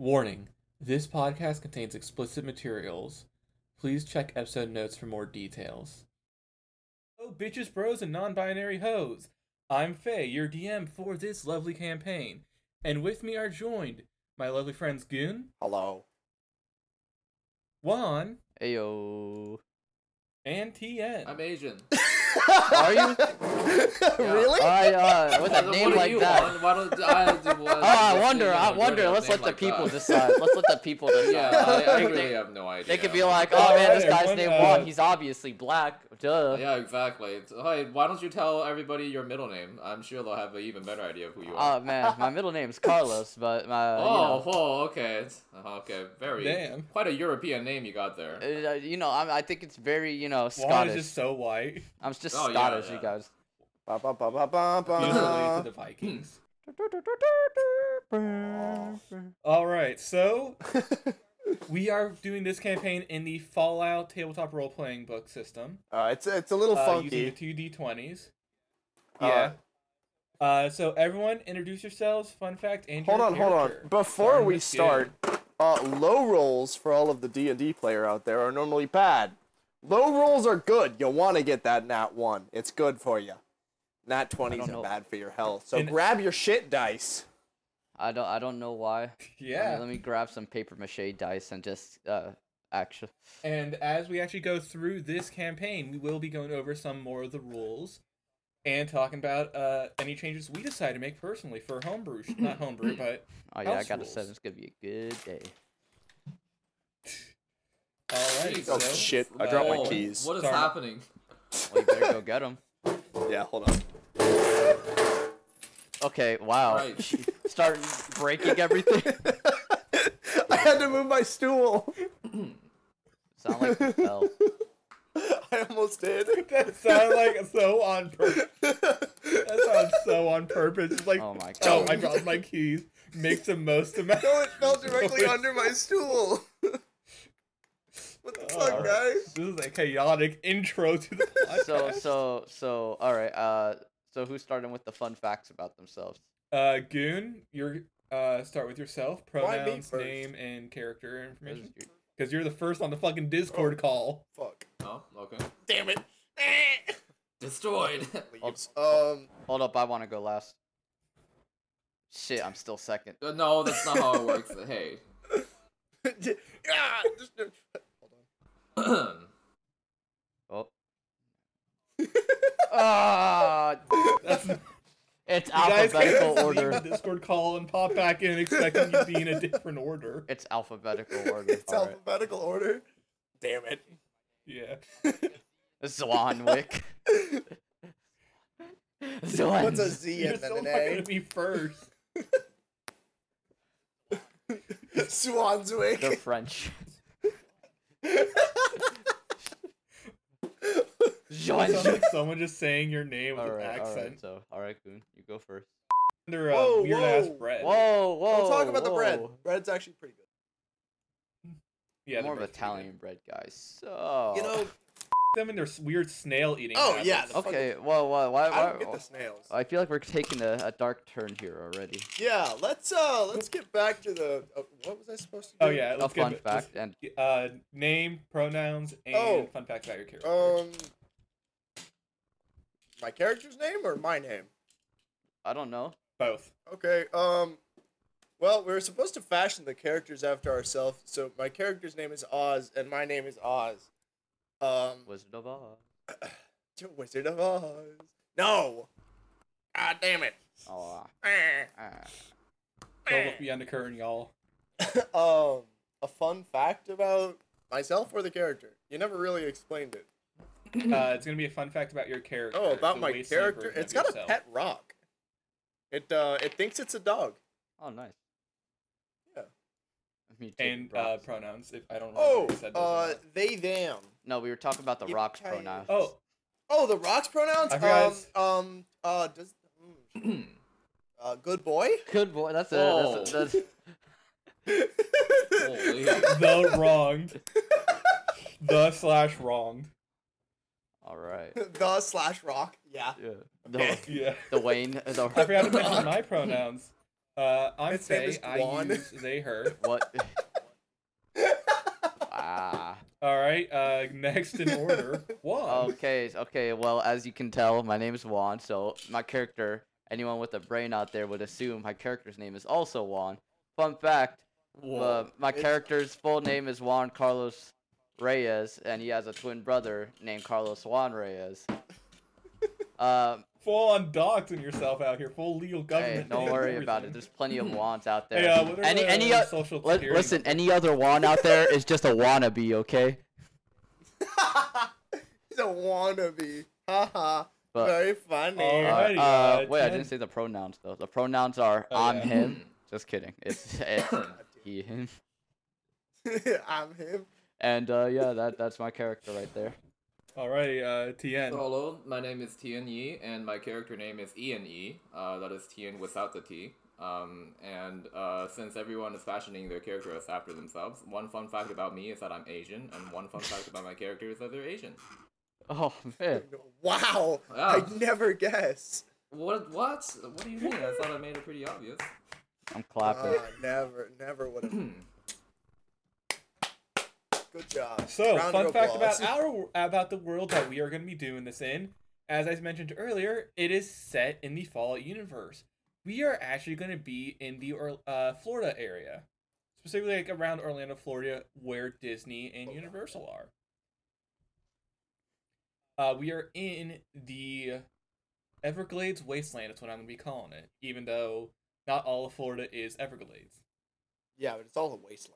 Warning, this podcast contains explicit materials. Please check episode notes for more details. Oh, bitches, bros, and non-binary hoes. I'm Faye, your DM for this lovely campaign. And with me are joined my lovely friends Goon. Hello. Juan. Ayo. And TN. I'm Asian. Are you? Really? With a name like that. Why don't I do one? I wonder. Let's let the people decide. Let's let the people decide. Yeah, I really have no idea. They could be like, oh man, this guy's Alright, named everyone, Juan. He's obviously black. Duh. Yeah, exactly. Hey, why don't you tell everybody your middle name? I'm sure they'll have an even better idea of who you are. Oh man, my middle name's Carlos, but my okay. Okay, very. Damn. Quite a European name you got there. I think it's very Juan Scottish. is just so white. I'm just Oh, yeah, Scottish, yeah. you guys. Ba, ba, ba, ba, ba, ba. He's related to the Vikings. Alright, so we are doing this campaign in the Fallout tabletop role-playing book system. It's a little Using the funky. two D20s. Yeah. So everyone, introduce yourselves, fun fact, and your Hold on. character. Before Starting we with start, low rolls for all of the D&D player out there are normally bad. Low rolls are good. You want to get that nat 1. It's good for you. Nat 20s are know. bad for your health. So And- grab your shit dice. I don't know why. Yeah. Let me grab some paper mache dice and just action. And as we actually go through this campaign, we will be going over some more of the rules and talking about any changes we decide to make personally for homebrew. Not homebrew, but Oh yeah, I House got a rules. 7. It's gonna be a good day. alright. Oh So, shit, I dropped my Oh, keys. What is Sorry. happening? Well, you better go get them. Yeah, hold on. Okay, wow. Right. Start breaking everything. I had to move my stool. Sound like you fell. I almost did. that sounds like so on purpose. That sounds so on purpose. It's like, Oh my oh, god. I dropped my keys. Makes the most amount. No, it fell directly under my stool. What the fuck, Alright. guys? This is a chaotic intro to the podcast. So, all right. So who's starting with the fun facts about themselves? Goon, you're start with yourself, Why me pronouns, first? name, and character information. You- Because you're the first on the fucking Discord call. Fuck. Oh, okay. Damn it. Destroyed. Leaves. Hold up, I want to go last. Shit, I'm still second. No, that's not how it works. Hey. Hold Oh. Ah, That's, you it's guys can't alphabetical just order. leave the Discord call and pop back in expecting you to be in a different order. It's alphabetical order. It's All right. alphabetical order. Damn it. Yeah. Swanwick. Swan. What's a Z You're and still then not an gonna A? be first. Swanswick. The French. Sounds like someone just saying your name with All an right, all accent. right. So, all right, Goon, you go first. Under Whoa, weird ass whoa. bread. Whoa, whoa. Don't talk about the bread. whoa. Bread's actually pretty good. Yeah, I'm the more of bread's pretty Italian bread, guys. So. You know, good. Them and their weird snail eating. Oh, habits. yeah, the Okay, well, why? I don't get the snails. I feel like we're taking a dark turn here already. Yeah, let's get back to the. What was I supposed to do? Oh yeah. A Let's fun get fact, and name, pronouns, and Oh. fun facts about your character. My character's name or my name? I don't know. Both. Okay. Well, we were supposed to fashion the characters after ourselves, so my character's name is Oz, and my name is Oz. Wizard of Oz. Wizard of Oz. No. Ah, damn it. Oh. Don't look beyond the curtain, y'all. A fun fact about myself or the character? You never really explained it. It's gonna be a fun fact about your character. Oh, about the my wasteland character? version It's of got a yourself. pet rock. It thinks it's a dog. Oh, nice. Yeah. Me too, And rocks. pronouns. If I don't know. Oh, if you said those or not. they, them. No, we were talking about the Yippee rocks ki- pronouns. Oh, The rocks pronouns? I forgot Does, good boy? Good boy. That's Oh. it. That's Holy. the wronged. The/wronged. all right. The/rock. Yeah. Yeah. Okay. Yeah. The Wayne. I forgot to mention my pronouns. I'm Its name Faye. is I Juan. use they, her. What? Ah. All right. Next in order, Juan. Okay. Well, as you can tell, my name is Juan. So my character, anyone with a brain out there would assume my character's name is also Juan. Fun fact: Whoa. my It's- character's full name is Juan Carlos Reyes, and he has a twin brother named Carlos Juan Reyes. Full on doxing yourself out here. Full legal Hey, government. don't name, worry about it. everything. There's plenty of Juans out there. Hey, what are any the social security listen, numbers? any other Juan out there is just a wannabe, okay? He's a wannabe. Haha. But Very funny. Alright. Alrighty, wait, I 10. didn't say the pronouns though. The pronouns are Oh, I'm yeah. him. Just kidding. It's he him. I'm him. And yeah, that's my character right there. Alrighty, Tien. So hello, my name is Tien Yi, and my character name is Ian Yi. That is Tien without the T. Since everyone is fashioning their characters after themselves, one fun fact about me is that I'm Asian, and one fun fact about my character is that they're Asian. Oh man. Wow. Yeah. I'd never guess. What? What do you mean? I thought I made it pretty obvious. I'm clapping. Never would have. Good job. So, Round fun of fact applause. about the world that we are going to be doing this in. As I mentioned earlier, it is set in the Fallout universe. We are actually going to be in the Florida area, specifically like around Orlando, Florida, where Disney and Universal are. We are in the Everglades Wasteland. That's what I'm going to be calling it, even though not all of Florida is Everglades. Yeah, but it's all a wasteland.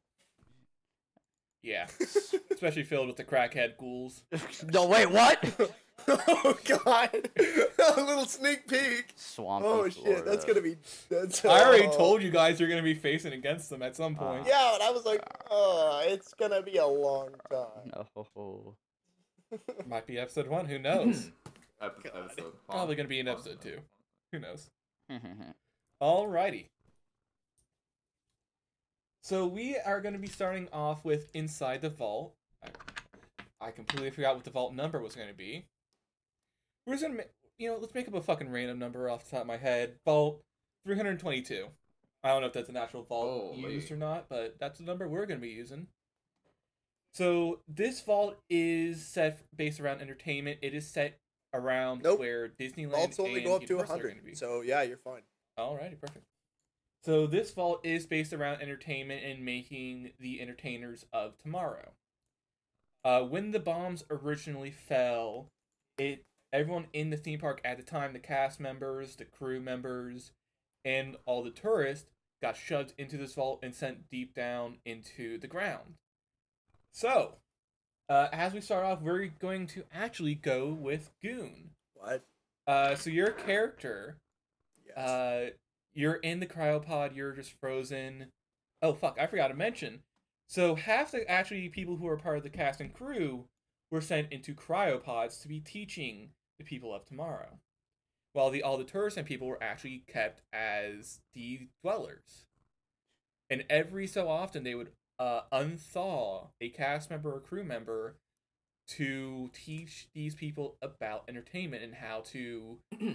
Yeah, especially filled with the crackhead ghouls. No, wait, what? Oh God! A little sneak peek. Swamp. Oh shit, that's gonna be. That's. I already oh. told you guys you're going to be facing against them at some point. Yeah, and I was like, oh, it's gonna be a long time. No. Might be episode 1, who knows? Episode. Probably going to be in episode 2. Who knows? Alrighty. So we are going to be starting off with Inside the Vault. I completely forgot what the vault number was going to be. We're just going to, let's make up a fucking random number off the top of my head. Vault 322. I don't know if that's an actual vault Holy. used or not, but that's the number we're going to be using. So this vault is set based around entertainment. It is set around Nope. where Disneyland Vaults only and go up to Universal are going to 100, be. so yeah, you're fine. Alrighty, perfect. So this vault is based around entertainment and making the entertainers of tomorrow. When the bombs originally fell, everyone in the theme park at the time, the cast members, the crew members, and all the tourists got shoved into this vault and sent deep down into the ground. So, as we start off, we're going to actually go with Goon. What? So your character, Yes. you're in the cryopod, you're just frozen. Oh fuck, I forgot to mention. So half the actually people who are part of the cast and crew were sent into cryopods to be teaching the people of tomorrow. While all the tourists and people were actually kept as the dwellers. And every so often they would unthaw a cast member or crew member to teach these people about entertainment and how to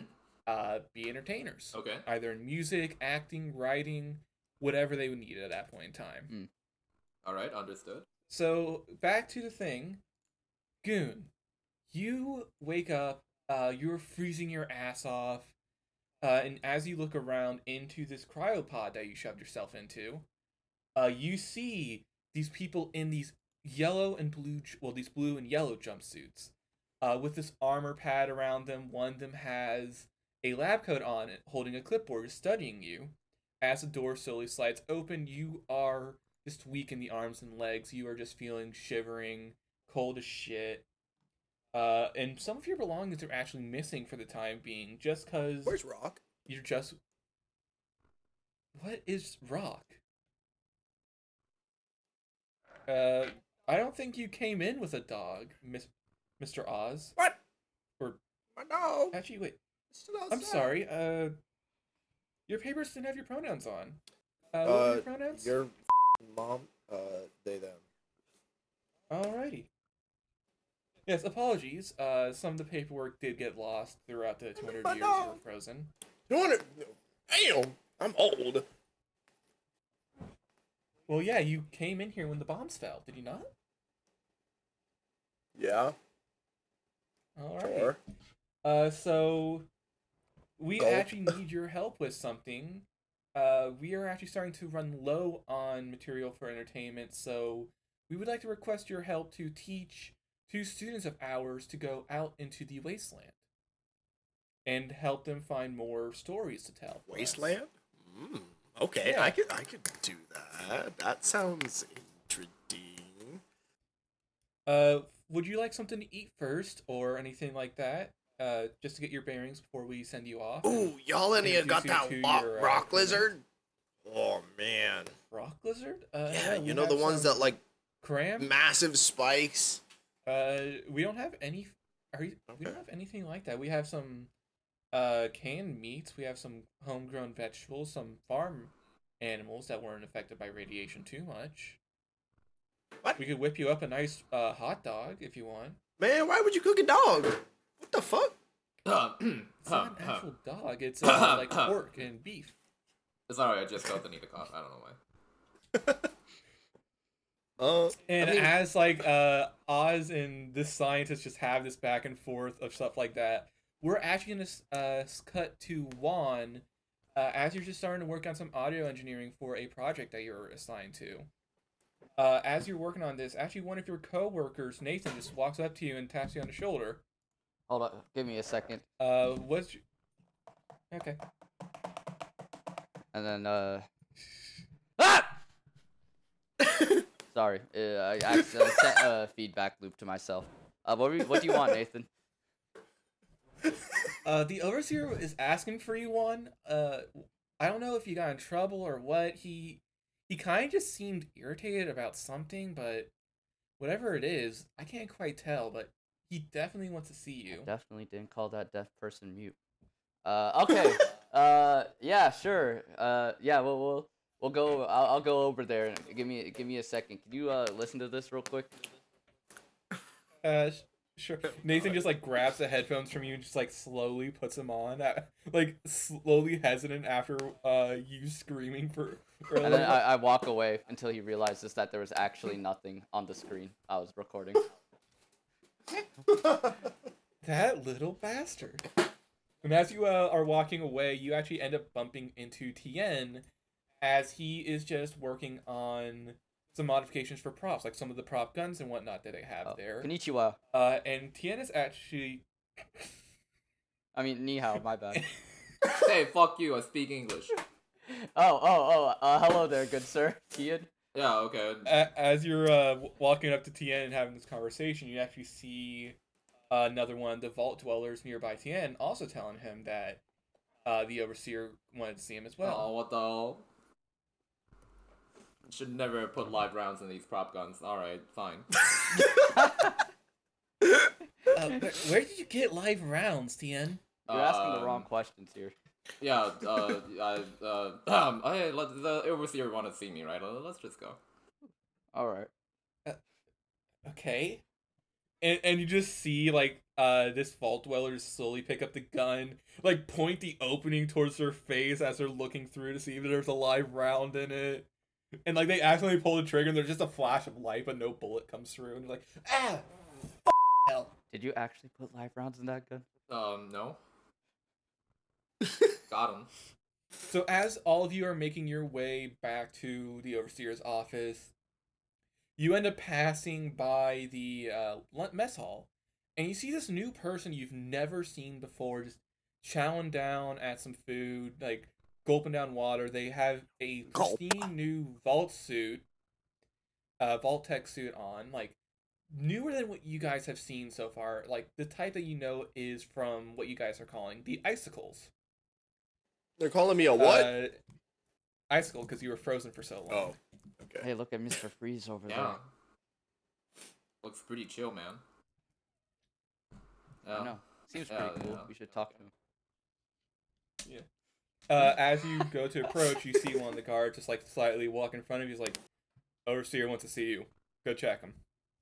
be entertainers. Okay. Either in music, acting, writing, whatever they would need at that point in time. All right. Understood. So back to the thing, Goon, you wake up, you're freezing your ass off, and as you look around into this cryopod that you shoved yourself into, you see these people in these these blue and yellow jumpsuits, with this armor pad around them. One of them has a lab coat on it, holding a clipboard, studying you. As the door slowly slides open, you are just weak in the arms and legs. You are just feeling shivering, cold as shit. And some of your belongings are actually missing for the time being, just because Where's Rock? you're just... What is Rock? I don't think you came in with a dog, Mr. Oz. What? Or No. actually, wait. It's still I'm outside. sorry. Your papers didn't have your pronouns on. What were your pronouns? Your mom. They them. Alrighty. Yes, apologies. Some of the paperwork did get lost throughout the 200 But years no. you were frozen. 200. Damn. I'm old. Well, yeah, you came in here when the bombs fell, did you not? Yeah. All right. Sure. So we Gulp. actually need your help with something. We are actually starting to run low on material for entertainment, so we would like to request your help to teach 2 students of ours to go out into the wasteland and help them find more stories to tell. for us. Wasteland? Okay, Yeah. I could do that. That sounds interesting. Would you like something to eat first or anything like that? Just to get your bearings before we send you off. Ooh, y'all any introduce got you that to rock, your, rock crewmates. lizard? Oh man. Rock lizard? Yeah, we you know the have ones some that like cram. massive spikes. We don't have any. We don't Okay. have anything like that. We have some canned meats. We have some homegrown vegetables. Some farm animals that weren't affected by radiation too much. What? We could whip you up a nice hot dog if you want. Man, why would you cook a dog? What the fuck? It's not an actual dog. It's like pork and beef. Sorry, I just felt the need to cough. I don't know why. And I mean, as like Oz and this scientist just have this back and forth of stuff like that, we're actually gonna cut to Juan as you're just starting to work on some audio engineering for a project that you're assigned to. As you're working on this, actually one of your coworkers, Nathan, just walks up to you and taps you on the shoulder. Hold on, give me a second. What's your... Okay. And then ah! Sorry, I accidentally sent a feedback loop to myself. What do you want, Nathan? The overseer is asking for you one. I don't know if you got in trouble or what. He kind of just seemed irritated about something, but whatever it is, I can't quite tell. But he definitely wants to see you. Definitely didn't call that deaf person mute. Okay. Yeah, sure. Yeah, we'll go. I'll go over there. Give me a second. Can you listen to this real quick? Sure. Nathan just like grabs the headphones from you and just like slowly puts them on, like slowly hesitant after you screaming for. And then I walk away until he realizes that there was actually nothing on the screen I was recording. That little bastard. And as you are walking away, you actually end up bumping into Tien as he is just working on some modifications for props, like some of the prop guns and whatnot that they have there. Konnichiwa. And Tien is actually... I mean, ni hao, my bad. Hey, fuck you, I speak English. Hello there, good sir. Tien? Yeah, okay. As you're walking up to Tien and having this conversation, you actually see another one of the vault dwellers nearby Tien also telling him that the overseer wanted to see him as well. Oh, what the hell? Should never put live rounds in these prop guns. Alright, fine. Where did you get live rounds, Tien? You're asking the wrong questions here. Yeah, hey, the overseer want to see me, right? Let's just go. Alright. Okay. And you just see, like, this vault dweller just slowly pick up the gun, like, point the opening towards their face as they're looking through to see if there's a live round in it. And, like, they accidentally pull the trigger and there's just a flash of light, but no bullet comes through. And you're like, ah! Hell. Did you actually put live rounds in that gun? No. Got him. So as all of you are making your way back to the overseer's office, you end up passing by the mess hall, and you see this new person you've never seen before just chowing down at some food, like gulping down water. They have a pristine new vault tech suit on, like newer than what you guys have seen so far, like the type that you know is from what you guys are calling the icicles. They're calling me a what? Icicle, because you were frozen for so long. Oh, okay. Hey, look at Mr. Freeze over Yeah. Looks pretty chill, man. there. I know. Seems Yeah, pretty cool. yeah. We should talk to him. As you go to approach, you see one of the guards just like slightly walk in front of you. He's like, "Overseer wants to see you. Go check him."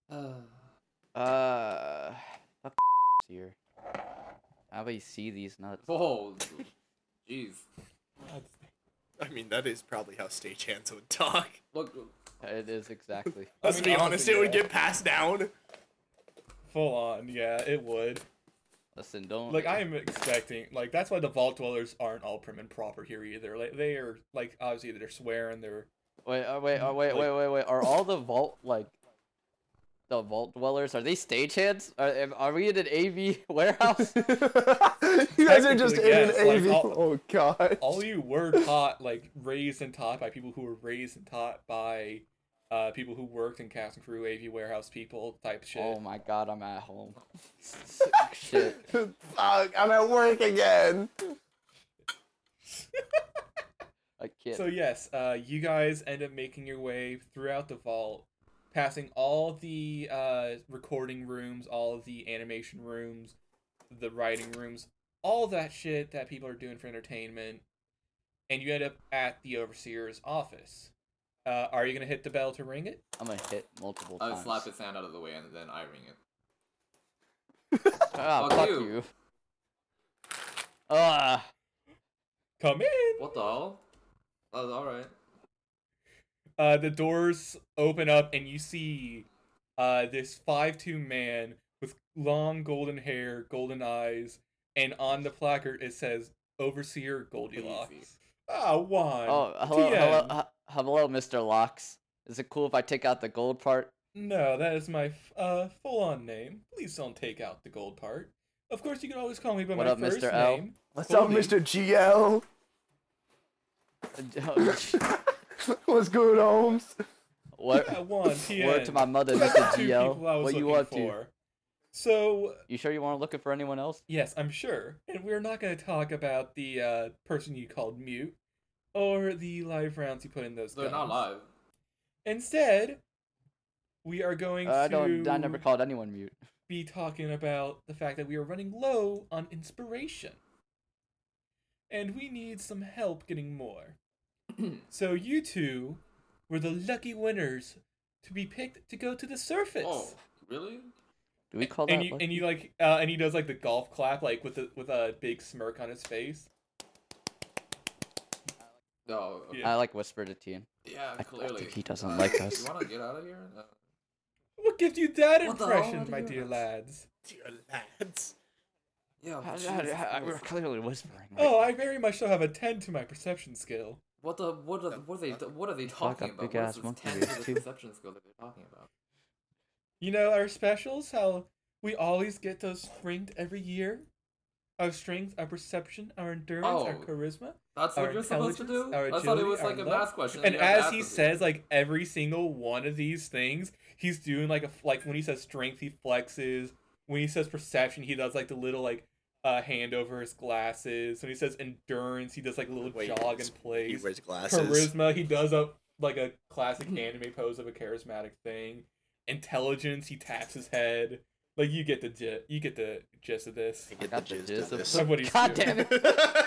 Fuck here. How about you see these nuts? Whoa. Jeez. I mean, that is probably how stagehands would talk. Look, It is exactly. Let's mean, be honest, honestly, it would yeah. get passed down. Full on, yeah, it would. Listen, don't Like I am expecting, like that's why the vault dwellers aren't all prim and proper here either. Like they are, like obviously they're swearing, they're wait. like- Are all the vault the vault dwellers? Are they stagehands? Are we in an AV warehouse? You guys are just Technically, in yes, an like, AV. all- Oh god. all you were taught, like raised and taught by people who were raised and taught by people who worked in cast and crew, AV warehouse people type shit. Oh my god, I'm at home. Shit. Fuck, I'm at work again. I can't. So yes, you guys end up making your way throughout the vault, passing all the recording rooms, all of the animation rooms, the writing rooms, all that shit that people are doing for entertainment, and you end up at the overseer's office. Are you gonna hit the bell to ring it? I'm gonna hit multiple I times. slap his hand out of the way and then I ring it. Ah, Fuck fuck you. you. Ah. Come in. What the hell? Oh, alright. The doors open up and you see this 5'2" man with long golden hair, golden eyes, and on the placard it says Overseer Goldilocks. Easy. Ah, Juan. Oh, hello, TM. hello, Mr. Locks. Is it cool if I take out the gold part? No, that is my full-on name. Please don't take out the gold part. Of course, you can always call me by What my up, first Mr. L? name. What's full up, name. Mr. GL? What's good, Holmes? What? Yeah, Juan, TN. Word to my mother, That's Mr. the two GL. people I was What you looking up to? for. So, You sure you weren't looking for anyone else? yes, I'm sure. And we're not going to talk about the person you called mute or the live rounds you put in those They're guns. not live. Instead, we are going I to never called anyone mute. be talking about the fact that we are running low on inspiration. And we need some help getting more. So you two were the lucky winners to be picked to go to the surface. Oh, really? Do we call and that? you lucky? and you like and he does like the golf clap like with a big smirk on his face. No. Okay. Yeah. I like whisper to Tien. Yeah, I clearly. think he doesn't like us. You wanna get out of here? What gives you that What the hell impression, are my you dear guys? lads? Dear lads. Yeah. but We're Jesus Christ. clearly whispering. Oh, I very much so have a 10 to my perception skill. What are they Fuck, talking a about? big What ass is this monkey 10 race, to the too. perception skill that they're talking about? You know our specials, how we always get those ranked every year? Our strength, our perception, our endurance, our Oh. charisma. That's Our what you're supposed to do? intelligence, our I thought it agility, was our like a luck. math question. And you have to as ask he them. says, like every single one of these things, he's doing like like when he says strength, he flexes. When he says perception, he does like the little like hand over his glasses. When he says endurance, he does like a little jog in He place. wears glasses. Charisma, he does like a classic anime pose of a charismatic thing. Intelligence, he taps his head. Like you get the gist of this. I get Got the the gist gist of of this. Of what he's God doing. damn it!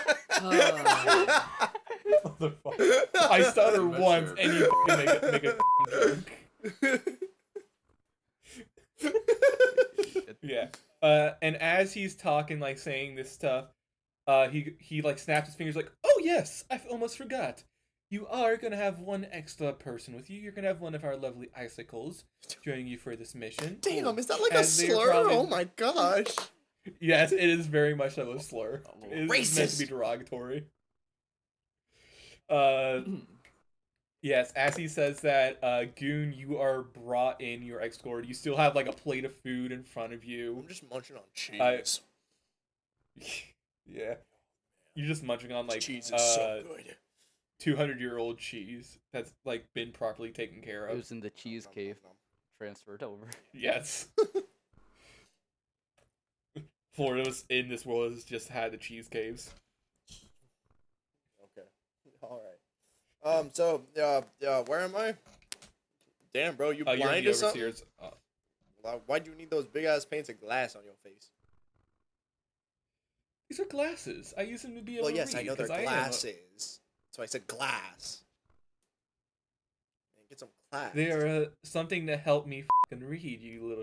Motherfucker. I stutter Immature. once and you make a joke. Yeah. And as he's talking, like saying this stuff, he like snaps his fingers, like, "Oh yes, I almost forgot. You are gonna have one extra person with you. You're gonna have one of our lovely icicles joining you for this mission." Damn, is that like a As they are slur? probably- Oh my gosh. Yes, it is very much so a slur. It is meant Racist. to be derogatory. Yes, as he says that, Goon, you are brought in, you're escorted. You still have like a plate of food in front of you. I'm just munching on cheese. Yeah. You're just munching on like Cheese is so good. 200-year-old cheese that's like been properly taken care It of. was in the cheese Nom, cave. nom, nom. Transferred over. Yes. Florida was in this world has just had the cheese caves. Okay. All right. So, where am I? Damn, bro, you You're blind the or something? overseers. Why'd you need those big ass paints of glass on your face? These are glasses. I use them to be able Well, to yes, read. I know they're 'cause am a- glasses. So I said glass. Man, get some class. They are something to help me fucking read, you little.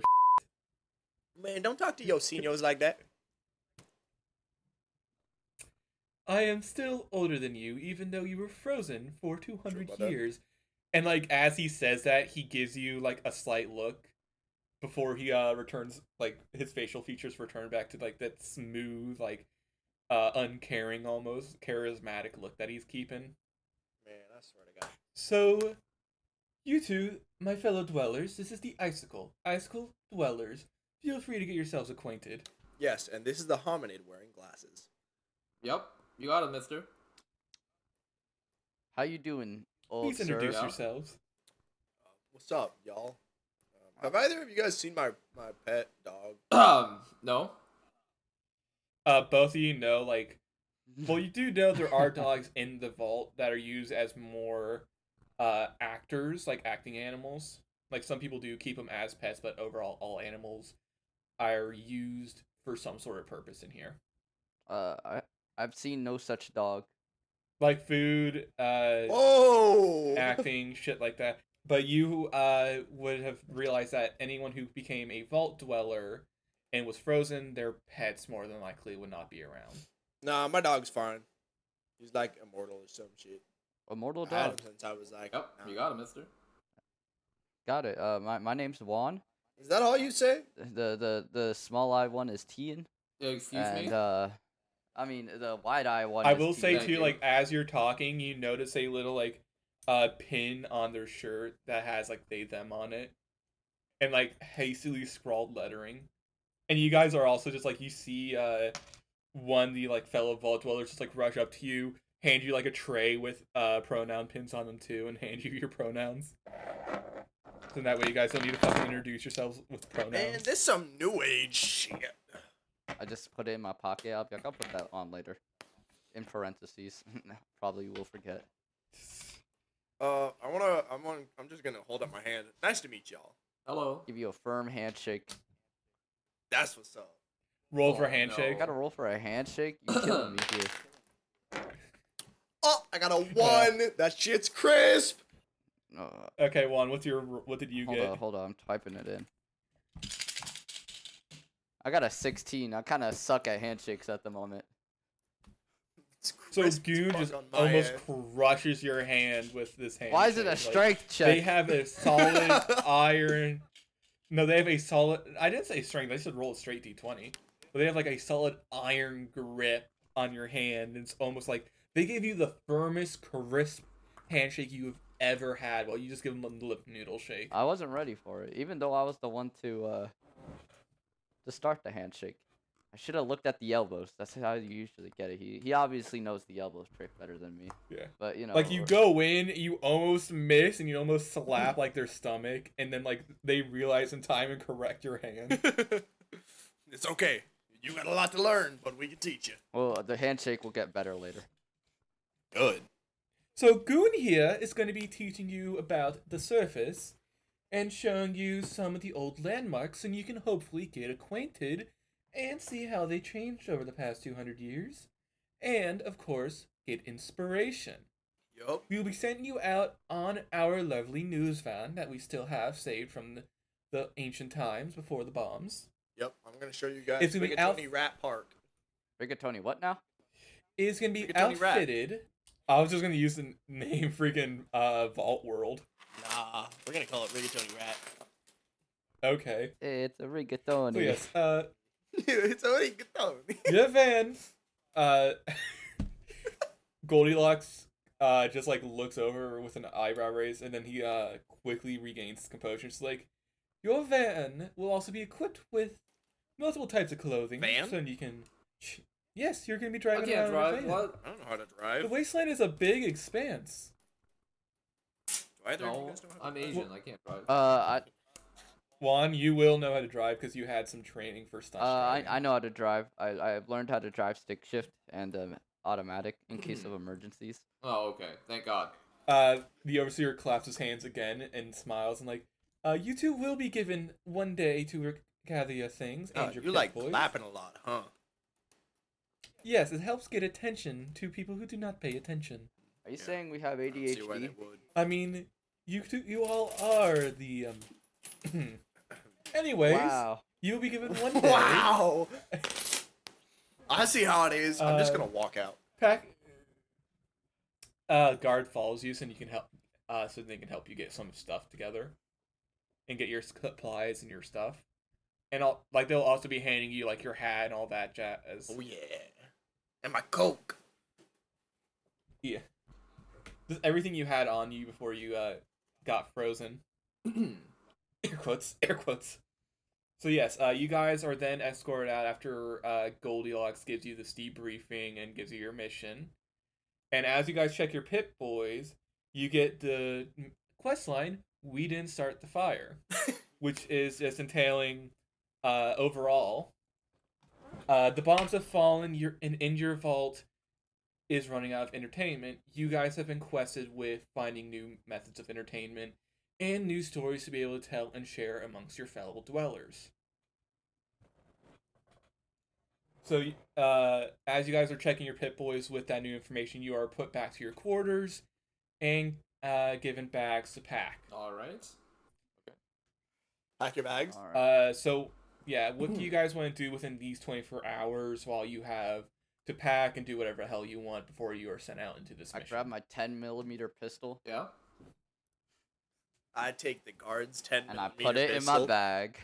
Man, don't talk to your seniors like that. I am still older than you, even though you were frozen for 200 about that. years. And like as he says that, he gives you like a slight look before he returns, like his facial features return back to like that smooth, like uncaring, almost charismatic look that he's keeping. Man, I swear to God. So, you two, my fellow dwellers, this is the Icicle. Icicle dwellers, feel free to get yourselves acquainted. Yes, and this is the hominid wearing glasses. Yep, you got it, mister. How you doing, old Please sir? introduce Yeah. yourselves. What's up, y'all? Have either of you guys seen my pet dog? No. Both of you know, like, well, you do know there are dogs in the vault that are used as more actors, like acting animals. Like some people do keep them as pets, but overall, all animals are used for some sort of purpose in here, I've seen no such dog. like food, Whoa! acting, shit like that. But you would have realized that anyone who became a vault dweller and was frozen, their pets more than likely would not be around. Nah, my dog's fine. He's like immortal or some shit. Immortal I had him dog. since I was like. Yep, nah. you got it, mister. Got it. My name's Juan. Is that all you say? The small eye one is Tian. Excuse And me? I mean the wide eye one. I is will say Tian. Thank too, you. like as you're talking, you notice a little like pin on their shirt that has like they them on it, and like hastily scrawled lettering. And you guys are also just like you see one of the like fellow vault dwellers just like rush up to you, hand you like a tray with pronoun pins on them too, and hand you your pronouns. So that way you guys don't need to fucking introduce yourselves with pronouns. Man, this some new age shit. I just put it in my pocket. I'll be like, I'll put that on later. In parentheses. Probably will forget. I'm just gonna hold up my hand. Nice to meet y'all. Hello. Give you a firm handshake. That's what's up. Roll for Oh, handshake. I gotta roll for a handshake. You killing me here. Oh, I got a 1. That shit's crisp. Okay, Juan, what did you get? Hold on. I'm typing it in. I got a 16. I kind of suck at handshakes at the moment. It's So crisp as Goon fuck just on my almost end. crushes your hand with this hand. Why is it a strength check? They have a solid iron. No, they have a solid. I didn't say strength. I said roll a straight d20. But they have like a solid iron grip on your hand. It's almost like they give you the firmest, crisp handshake you have ever had. While you just give them a lip noodle shake. I wasn't ready for it, even though I was the one to start the handshake. I should have looked at the elbows. That's how you usually get it. He obviously knows the elbows trick better than me. Yeah. But you know, Like you go in, you almost miss, and you almost slap like their stomach, and then like they realize in time and correct your hand. It's okay. You got a lot to learn, but we can teach you. well, the handshake will get better later. Good. So Goon here is going to be teaching you about the surface and showing you some of the old landmarks, and you can hopefully get acquainted and see how they changed over the past 200 years. And, of course, get inspiration. Yup. We will be sending you out on our lovely news van that we still have saved from the ancient times before the bombs. Yep. I'm gonna show you guys. It's gonna be Rigatoni Rat Park. Rigatoni, what now? It is going to be Rigatoni Rat. outfitted. I was just going to use the name freaking Vault World. Nah, we're gonna call it Rigatoni Rat. Okay. It's a rigatoni. So yes, It's a rigatoni. your van, Goldilocks, just like looks over with an eyebrow raise, and then he quickly regains his composure. She's like, your van will also be equipped with multiple types of clothing, Van? so you can. Yes, you're gonna be I driving can't around in a drive. van. What? I don't know how to The drive. wasteland is a big expanse. Do either of you No, guys know how to I'm drive? Asian. I can't drive. Juan, you will know how to drive because you had some training for stunt driving. I know how to drive. I've learned how to drive stick shift and automatic in case of emergencies. Oh, okay. Thank God. The overseer claps his hands again and smiles and like, you two will be given one day to gather your things and your You pet like boys. clapping a lot, huh? Yes, it helps get attention to people who do not pay attention. Are you Yeah. saying we have I don't see why they ADHD? would. I mean, you all are the Anyways, Wow. you will be given one day. Wow. I see how it is. I'm just Uh, gonna walk out. Pack. Guard follows you, so you can help. So they can help you get some stuff together, and get your supplies and your stuff. And they'll also be handing you like your hat and all that jazz. Oh yeah, and my coke. Yeah. Just everything you had on you before you got frozen. Air quotes. Air quotes. So yes, you guys are then escorted out after Goldilocks gives you this debriefing and gives you your mission. And as you guys check your Pip-Boys, you get the quest line, "We didn't start the fire," which is just entailing overall. The bombs have fallen, in your vault is running out of entertainment. You guys have been quested with finding new methods of entertainment and new stories to be able to tell and share amongst your fellow dwellers. So, as you guys are checking your Pip-Boys with that new information, you are put back to your quarters and given bags to pack. All right. Pack your bags. All right. So, yeah, what do you guys want to do within these 24 hours while you have to pack and do whatever the hell you want before you are sent out into this I mission? grab my 10mm pistol Yeah. I take the guard's 10 and I put it in my bag.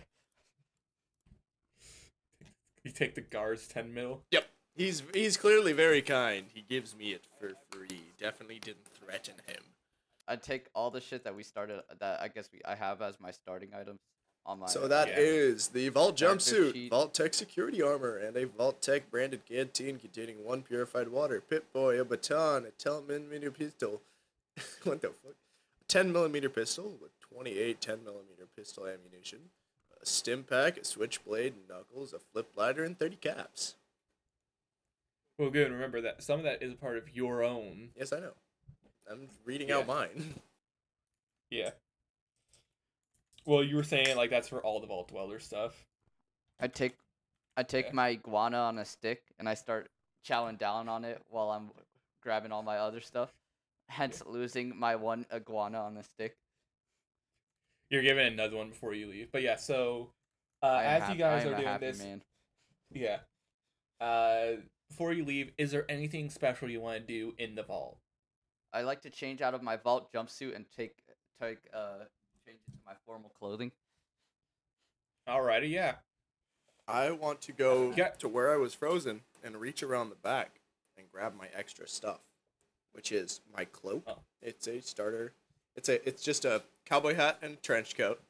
You take the guard's 10 mil? Yep. He's clearly very kind. He gives me it for free. Definitely didn't threaten him. I take all the shit that we started that I have as my starting items on my. So that Yeah. is the Vault Character jumpsuit, sheet. Vault Tech security armor, and a Vault Tech branded canteen containing 1 purified water, Pip-Boy, a baton, a 10mm pistol. What the fuck? A 10mm pistol with 28 10mm pistol ammunition, a stim pack, a switchblade, knuckles, a flip ladder, and 30 caps. Well, good. Remember that some of that is a part of your own. Yes, I know. I'm reading out mine. Yeah. Well, you were saying like that's for all the Vault Dweller stuff. I take Yeah. my iguana on a stick and I start chowing down on it while I'm grabbing all my other stuff. Hence losing my one iguana on the stick. You're given another one before you leave. But yeah, so I am as you hap- guys I am are a doing happy this, man. yeah. Before you leave, is there anything special you want to do in the vault? I like to change out of my vault jumpsuit and change it to my formal clothing. Alrighty, yeah. I want to go Yeah. to where I was frozen and reach around the back and grab my extra stuff, which is my cloak. Oh. It's a starter. It's just a cowboy hat and a trench coat.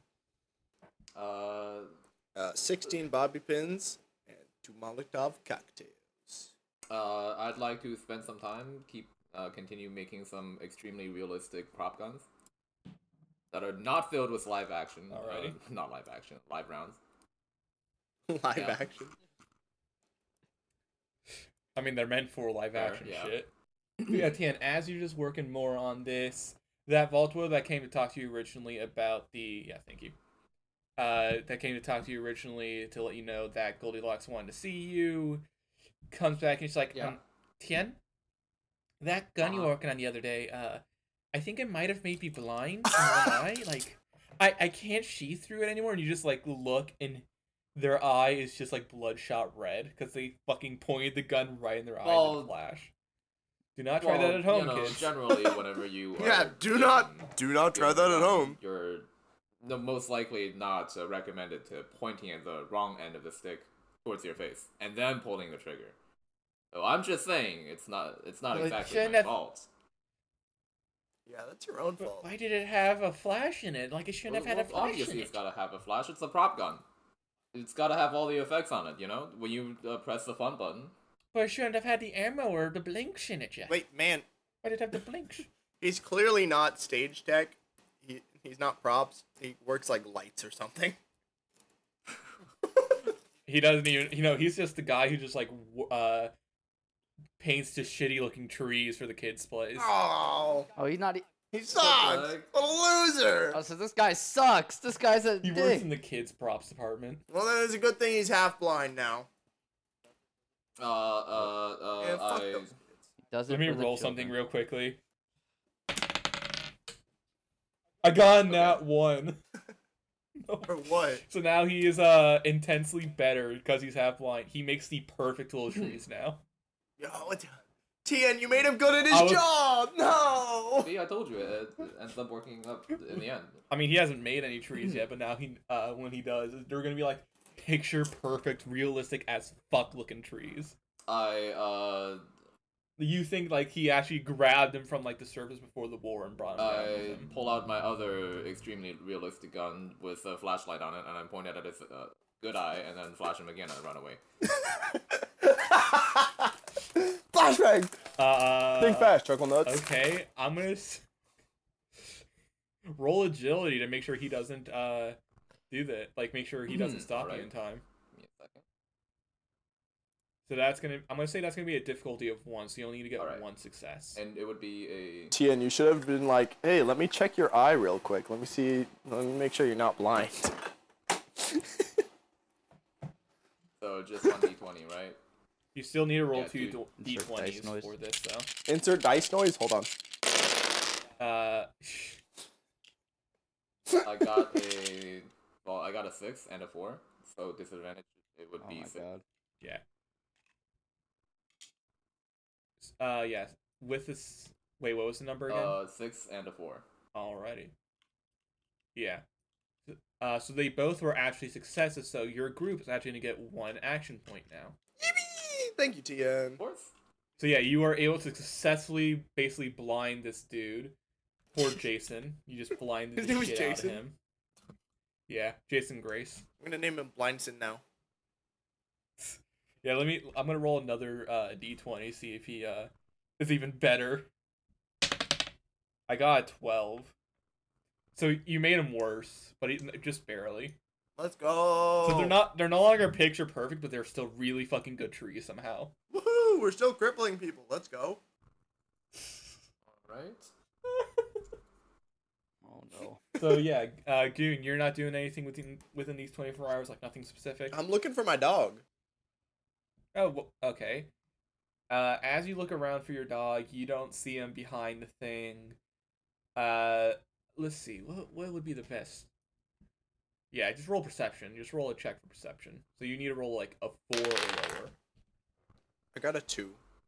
16 bobby pins and 2 Molotov cocktails. I'd like to spend some time, continue making some extremely realistic prop guns that are not filled with live action. Alrighty. Not live action, live rounds. Live Yeah. action. I mean, they're meant for live Fair, action yeah. shit. But yeah, Tian, as you're just working more on this, that Vault Dweller that came to talk to you originally about thank you. That came to talk to you originally to let you know that Goldilocks wanted to see you, comes back and she's like, Yeah. Tian, that gun you were Uh-huh. working on the other day, I think it might have made me blind in one eye. Like, I can't see through it anymore. And you just like look and their eye is just like bloodshot red because they fucking pointed the gun right in their eye Well- in a flash. Do not try that at home, kids. Generally, whenever you Yeah, do not try that at home. You're most likely not recommended to pointing at the wrong end of the stick towards your face and then pulling the trigger. So I'm just saying it's not Well, it exactly shouldn't my have- fault. Yeah, that's your own But fault. why did it have a flash in it? Like, it shouldn't have had a flash Obviously, in it's it. gotta have a flash. It's a prop gun. It's gotta have all the effects on it. You know, when you press the fun button. But it shouldn't have had the ammo or the blinks in it yet. Wait, man, Why did it have the blinks? he's clearly not stage tech. He's not props. He works like lights or something. He doesn't even, he's just the guy who just, like, paints just shitty-looking trees for the kids' plays. Oh, Oh, he's not. he sucks. heck? What a loser. Oh, so this guy sucks. This guy's a He works dick. in the kids' props department. Well, then it's a good thing he's half blind now. Yeah, fuck I those kids. Does it Let me for the roll something children. real quickly. I got that one. For what? So now he is intensely better because he's half blind. He makes the perfect little trees now. Yo, Tien, you made him good at his I was- job. No. See, I told you it ends up working up in the end. I mean, he hasn't made any trees yet, but now when he does, they're gonna be like picture perfect, realistic as fuck looking trees. You think like he actually grabbed him from like the surface before the war and brought him down with I him? pull out my other extremely realistic gun with a flashlight on it, and I point it at his good eye, and then flash him again and run away. Flashbang. Think fast, chuckle nuts. Okay, I'm gonna roll agility to make sure he doesn't do that. Like, make sure he doesn't stop you Alright. in time. Give me a second. So I'm gonna say that's gonna be a difficulty of 1. So you only need to get Alright. 1 success. And it would be a Tien, you should have been like, hey, let me check your eye real quick. Let me make sure you're not blind. so just 1d20, right? You still need to roll Yeah, 2 dude. Insert dice d20s noise. for this, though. Insert dice noise. Hold on. I got a 6 and a 4, so disadvantage it would Oh be my 6. god. Yeah. Yeah. With this, wait, what was the number again? 6 and a 4. Alrighty. Yeah. So they both were actually successes. So your group is actually gonna get 1 action point now. Yippee! Thank you, Tien. Of course. So yeah, you are able to successfully basically blind this dude. Poor Jason. You just blinded His the name was shit Jason? out of him. Yeah, Jason Grace. I'm gonna name him Blindson now. Yeah, I'm gonna roll another d20, see if he is even better. I got a 12. So you made him worse, but just barely. Let's go. So they're no longer picture perfect, but they're still really fucking good trees somehow. Woohoo! We're still crippling people. Let's go. Alright. Oh no. So yeah, Goon, you're not doing anything within these 24 hours, like nothing specific. I'm looking for my dog. Oh, okay. As you look around for your dog, you don't see him behind the thing. Let's see. What would be the best? Yeah, just roll perception. Just roll a check for perception. So you need to roll like a 4 or lower. I got a 2.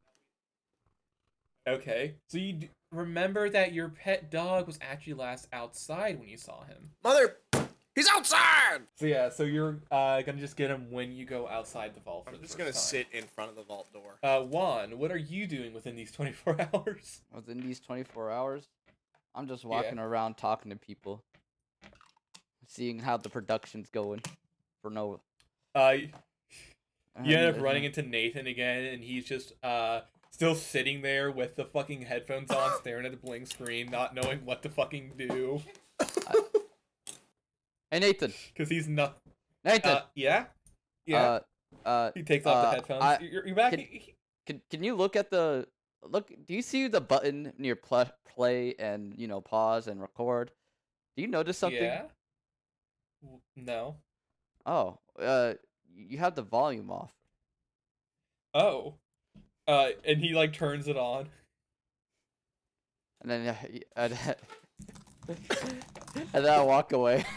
Okay. So you remember that your pet dog was actually last outside when you saw him. Mother, he's outside. So yeah, so you're gonna just get him when you go outside the vault for I'm the just first gonna time. sit in front of the vault door. Juan, what are you doing within these 24 hours? Within these 24 hours, I'm just walking around talking to people, seeing how the production's going for Nova. You end up And- running into Nathan again, and he's just still sitting there with the fucking headphones on, staring at the blank screen, not knowing what to fucking do. Hey Nathan. Because he's not. Nathan. Yeah. He takes off the headphones. You're back. Can you look at the look? Do you see the button near play and pause and record? Do you notice something? Yeah. No. Oh, you have the volume off. Oh. And he like turns it on. And then and then I walk away.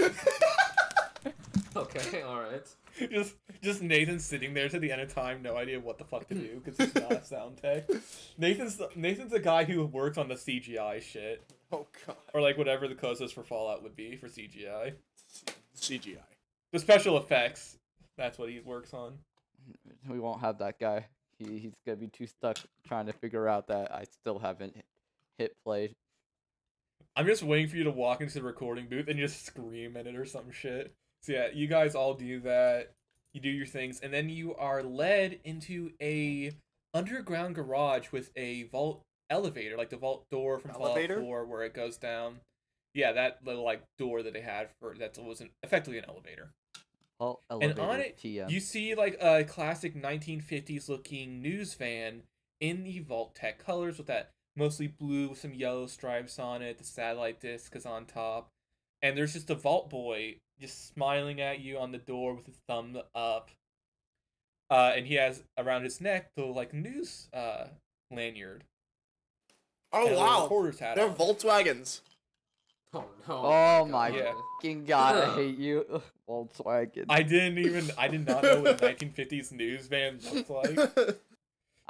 Okay, alright. Just Nathan sitting there to the end of time, no idea what the fuck to do because he's not a sound tech. Nathan's the guy who works on the CGI shit, Oh god. or like whatever the closest for Fallout would be for CGI. CGI. The special effects. That's what he works on. We won't have that guy. He's gonna be too stuck trying to figure out that I still haven't hit play. I'm just waiting for you to walk into the recording booth and just scream at it or some shit. So yeah, you guys all do that. You do your things, and then you are led into a underground garage with a vault elevator, like the vault door from Elevator? Fallout 4 where it goes down. Yeah, that little like door that they had for that was effectively an elevator. Oh, And elevator on it, TM. you see like a classic 1950s looking news van in the Vault Tech colors with that mostly blue with some yellow stripes on it. The satellite disc is on top. And there's just a Vault Boy just smiling at you on the door with his thumb up. And he has around his neck the like news lanyard. Oh and a little wow. reporter's hat They're on. Volkswagens. Oh no. Oh my Yeah. fucking god, I hate you. Volkswagen. I did not know what a 1950s news van looked like.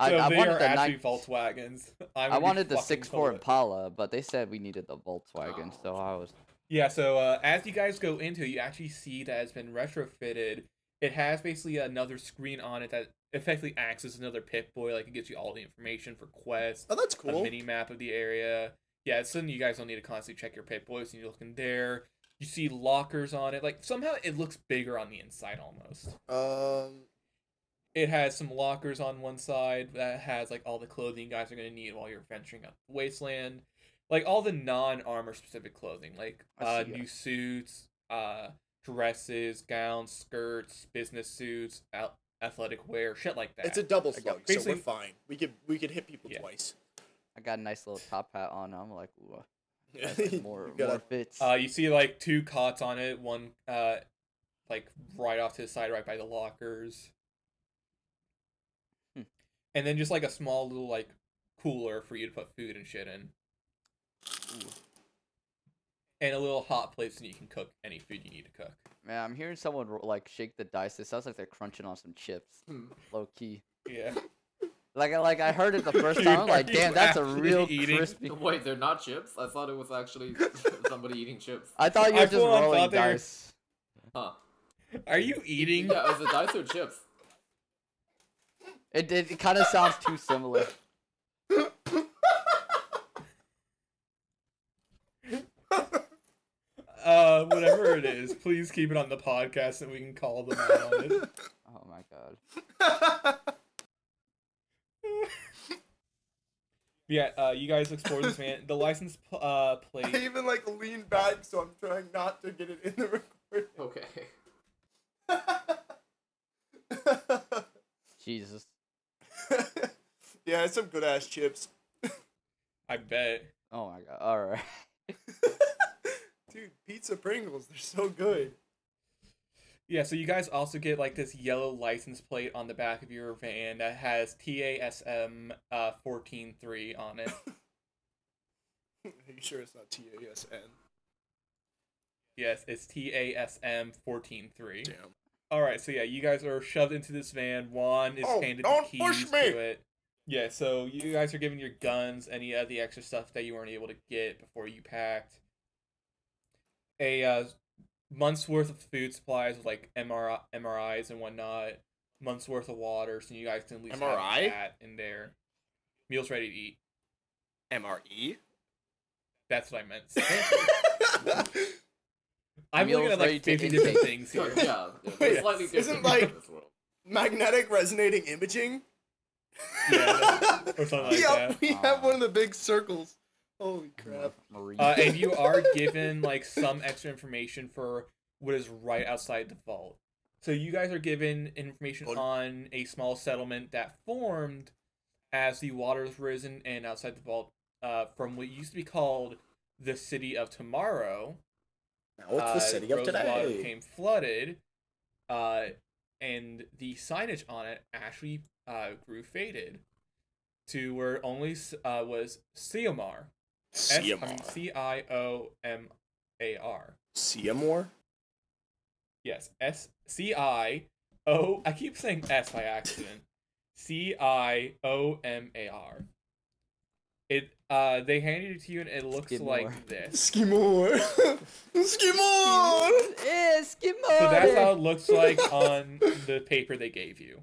So I they wanted are the actually nine. Volkswagens. I wanted the 6.4 Impala, but they said we needed the Volkswagen, so I was. Yeah, so as you guys go into it, you actually see that it's been retrofitted. It has basically another screen on it that effectively acts as another Pip-Boy. Like, it gives you all the information for quests, Oh, that's a cool. mini map of the area. Yeah, it's something you guys don't need to constantly check your Pip-Boys, and you look in there. You see lockers on it. Like, somehow it looks bigger on the inside almost. It has some lockers on one side that has like all the clothing you guys are going to need while you're venturing up the wasteland. Like all the non-armor specific clothing, like I see new suits, dresses, gowns, skirts, business suits, athletic wear, shit like that. It's a double I got slug, so basically- we're fine. We could hit people Yeah. twice. I got a nice little top hat on. I'm like, ooh, that's You like more gotta- fits. You see like 2 cots on it, one like right off to the side, right by the lockers. And then just like a small little like cooler for you to put food and shit in. And a little hot plate so you can cook any food you need to cook. Man, I'm hearing someone like shake the dice. It sounds like they're crunching on some chips, low key. Yeah. Like I heard it the first Dude, time. I'm like, are you damn, that's a actually real eating? crispy. Wait, they're not chips? I thought it was actually somebody eating chips. I thought you I were just full on rolling thought they were- dice. Huh. Are you eating? Yeah, is it dice or chips? It kind of sounds too similar. Whatever it is, please keep it on the podcast so we can call them out on it. Oh my god. Yeah, you guys explore this van. The license I plate. even like lean back, so I'm trying not to get it in the recording. Okay. Jesus. Yeah, it's some good ass chips. I bet. Oh my god. All right. Dude, pizza Pringles, they're so good. Yeah, so you guys also get like this yellow license plate on the back of your van that has TASM 14-3 on it. Are you sure it's not TASN? Yes, it's TASM 14-3. Damn. Alright, so yeah, you guys are shoved into this van. Juan is Oh, handed don't the push keys me! to it. Yeah, so you guys are given your guns, any of the extra stuff that you weren't able to get before you packed. A month's worth of food supplies with like MRIs and whatnot. Month's worth of water, so you guys can at least MRI? have that in there. Meals ready to eat. MRE? That's what I meant. I'm Meals looking at ready like to 50 intake. different things So, here. yeah, Wait, they're slightly isn't different like- in this world. Magnetic resonating imaging? Yeah, or something like that. We have one of the big circles. Holy crap. Marie. And you are given like some extra information for what is right outside the vault. So you guys are given information Good. on a small settlement that formed as the waters risen and outside the vault from what used to be called the City of Tomorrow. Now it's the city of Rosewater today. became flooded, and the signage on it actually grew faded to where it only was Siomar. Ciomar. Siomar? Yes, SCIO. I keep saying S by accident. CIOMAR. It they handed it to you and it looks Skidmore. like this. Skimor. Skimor! Eskimo. So that's how it looks like on the paper they gave you.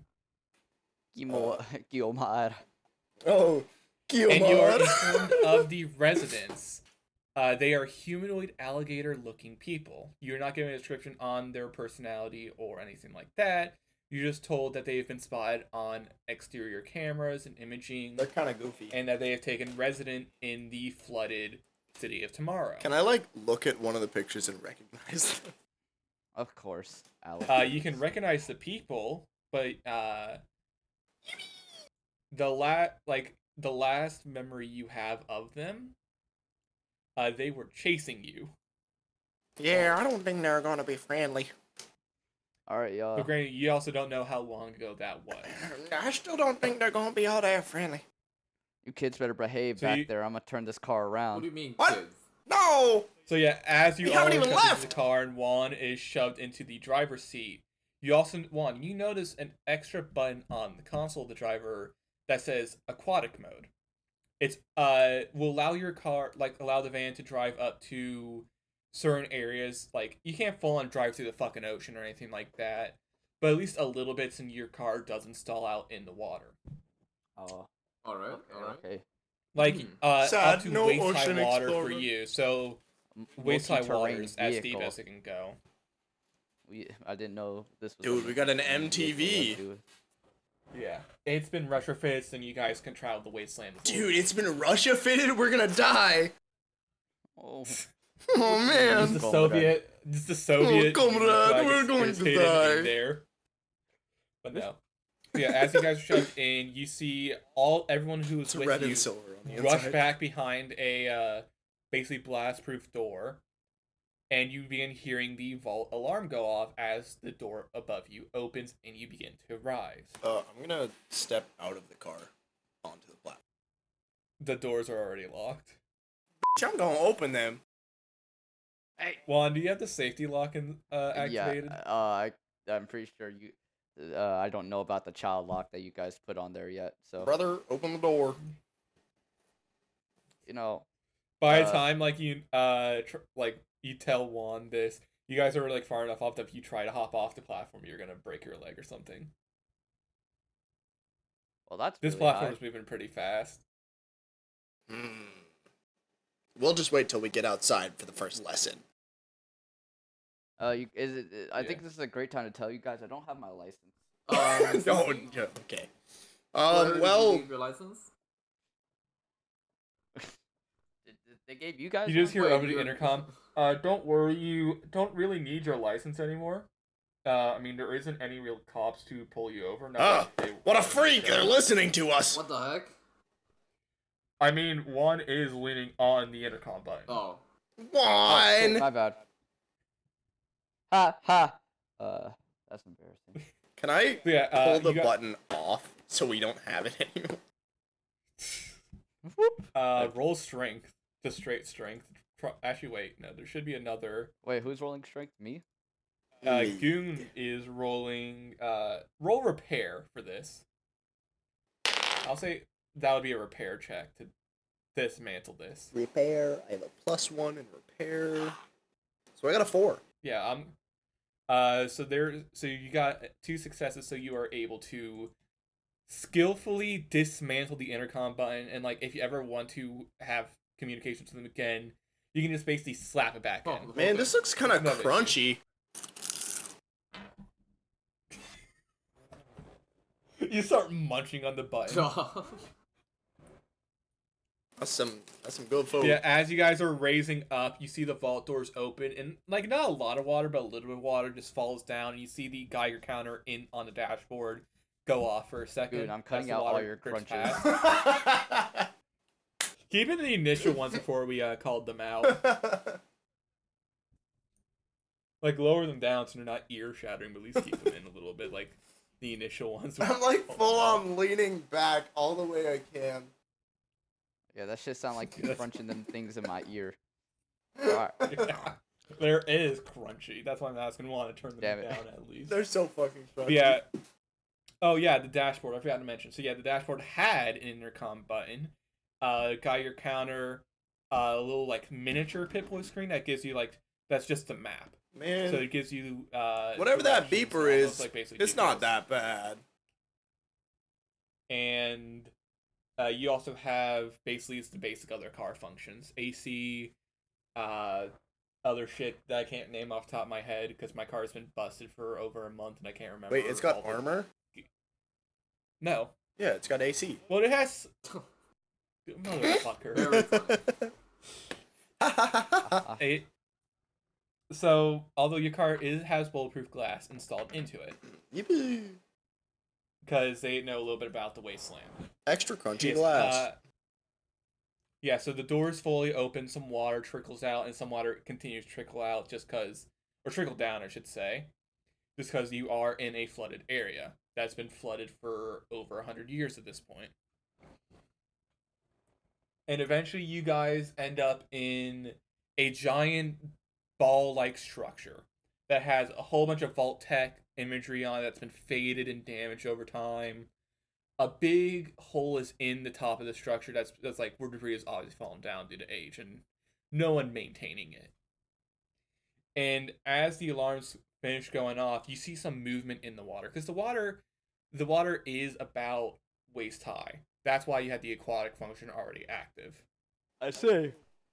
Guiomar. Oh, And you are Guiomar. informed of the residents. They are humanoid alligator-looking people. You're not given a description on their personality or anything like that. You're just told that they have been spotted on exterior cameras and imaging, They're kind of goofy. and that they have taken resident in the flooded City of Tomorrow. Can I like look at one of the pictures and recognize them? Of course, Alex. You can recognize the people, but the last memory you have of them, they were chasing you. Yeah, I don't think they're gonna be friendly. All right, y'all. But granted, you also don't know how long ago that was. I still don't think they're gonna be all that friendly. You kids better behave So back you- there. I'm gonna turn this car What around. do you mean, What? kids? No! So yeah, as you We all are haven't shoved even into left! the car and Juan is shoved into the driver's seat, you also, Juan, you notice an extra button on the console of the driver that says aquatic mode. It's will allow your car, like, allow the van to drive up to certain areas. Like, you can't full on drive through the fucking ocean or anything like that, but at least a little bit so your car doesn't stall out in the water. Oh, Alright, okay, alright. okay. Like, Sad, up to no waist high ocean water for explorer. you, so waist high water Multi-terrain is as deep vehicle. as it can go. I didn't know this was. Dude, we got an multi-terrain vehicle, MTV. let's do it. Yeah, it's been retrofitted, and you guys can travel the wasteland. Dude, it's been Russia fitted. We're gonna die. Oh, Oh Just man. the Comrade. Soviet. Comrade, flag we're is- going is to hidden die. in there. But no. Yeah, as you guys are shoved in, you see everyone who It's was red with you and silver on the rush inside. back behind a basically blast-proof door, and you begin hearing the vault alarm go off as the door above you opens and you begin to rise. I'm gonna step out of the car onto the platform. The doors are already locked. I'm gonna open them. Juan, do you have the safety lock activated? Yeah. I'm pretty sure you. I don't know about the child lock that you guys put on there yet. So Brother, open the door. you know. By the time like you you tell Juan this, you guys are like far enough off that if you try to hop off the platform, you're gonna break your leg or something. Well, that's This really platform high. is moving pretty fast. We'll just wait till we get outside for the first lesson. I Yeah. think this is a great time to tell you guys I don't have my license. No, yeah, okay. Where did Well, you leave your license? They gave you guys. You just one? hear Wait, over the you're- intercom. Don't worry, you don't really need your license anymore. I mean, there isn't any real cops to pull you over. Not that they what a want freak! to. They're listening to us. What the heck? I mean, one is leaning on the intercom button. Oh. Oh, shit, One. my bad. Ha ha. That's embarrassing. Can I So yeah, pull the you got- button off so we don't have it anymore? Roll strength, just straight strength. Actually, wait, no, there should be another. Wait, who's rolling strength? Me? Me. Goon is rolling. Roll repair for this. I'll say that would be a repair check to dismantle this. Repair. I have a +1 in repair. So I got a 4. Yeah, so you got 2 successes, so you are able to skillfully dismantle the intercom button, and like if you ever want to have communications with them again, you can just basically slap it back Oh, in. Man, this looks kind of No big deal. crunchy. You start munching on the button. That's some good food. Yeah, as you guys are raising up, you see the vault doors open, and like not a lot of water, but a little bit of water just falls down, and you see the Geiger counter on the dashboard go off for a second. Dude, I'm as cutting the out all water your drips crunches. past. Keep it in the initial ones before we called them out. Like lower them down so they're not ear shattering, but at least keep them in a little bit, like the initial ones. I'm like full on leaning back all the way I can. Yeah, that shit sound like Yes. crunching them things in my ear. Alright. Yeah. There is crunchy. That's why I'm asking. Want to turn them Damn it. down at least. They're so fucking But crunchy. yeah. Oh yeah, the dashboard. I forgot to mention. So yeah, the dashboard had an intercom button, Geiger counter, a little like miniature Pip-Boy screen that gives you like that's just the map. Man, So it gives you whatever that directions, beeper almost is, like basically it's not GPS. that bad. And you also have basically it's the basic other car functions, AC, other shit that I can't name off the top of my head because my car's been busted for over a month and I can't remember. Wait, it's got all the- armor? No. Yeah, it's got AC. Well, it has. Motherfucker. Very funny. It. So, although your car has bulletproof glass installed into it, Yippee. because they know a little bit about the wasteland. Extra crunchy Yes, glass. yeah, so the door's fully open, some water trickles out, and some water continues to trickle out just because, or trickle down, I should say, just because you are in a flooded area that's been flooded for over 100 years at this point. And eventually you guys end up in a giant ball-like structure that has a whole bunch of Vault Tech imagery on it that's been faded and damaged over time. a big hole is in the top of the structure that's like where debris has obviously fallen down due to age and no one maintaining it. And as the alarms finish going off, you see some movement in the water because the water is about waist high. That's why you had the aquatic function already active. I see.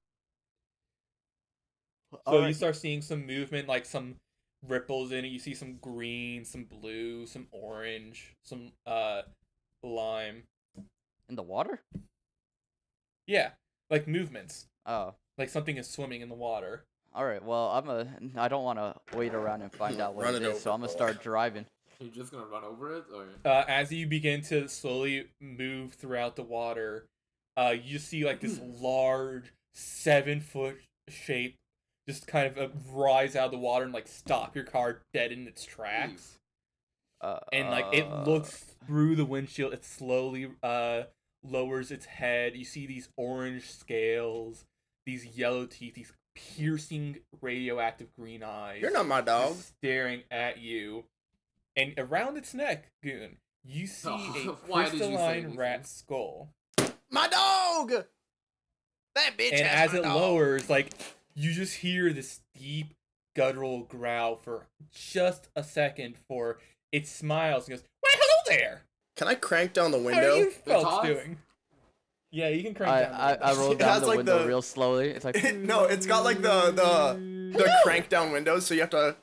So you start seeing some movement, like some ripples in it. You see some green, some blue, some orange, some lime. In the water? Yeah, like movements. Oh. Like something is swimming in the water. All right. Well, I don't want to wait around and find out what Run it it is, so over, I'm gonna boy. start driving. You're just gonna run over it, or As you begin to slowly move throughout the water, you see like this large 7-foot shape just kind of rise out of the water and like stop your car dead in its tracks. And like it looks through the windshield. It slowly lowers its head. You see these orange scales, these yellow teeth, these piercing radioactive green eyes. You're not my dog. Staring at you. And around its neck, Goon, you see a Why did you say crystalline these rat things? skull. My dog. That bitch. And has as my it dog. lowers, like you just hear this deep guttural growl for just a second before it smiles and goes, "Why, hello there! Can I crank down the How are window? you folks Todd? doing?" Yeah, you can crank down. I the window. rolled It down has, the like, window the- real slowly. It's like No, it's got like the crank down windows, so you have to.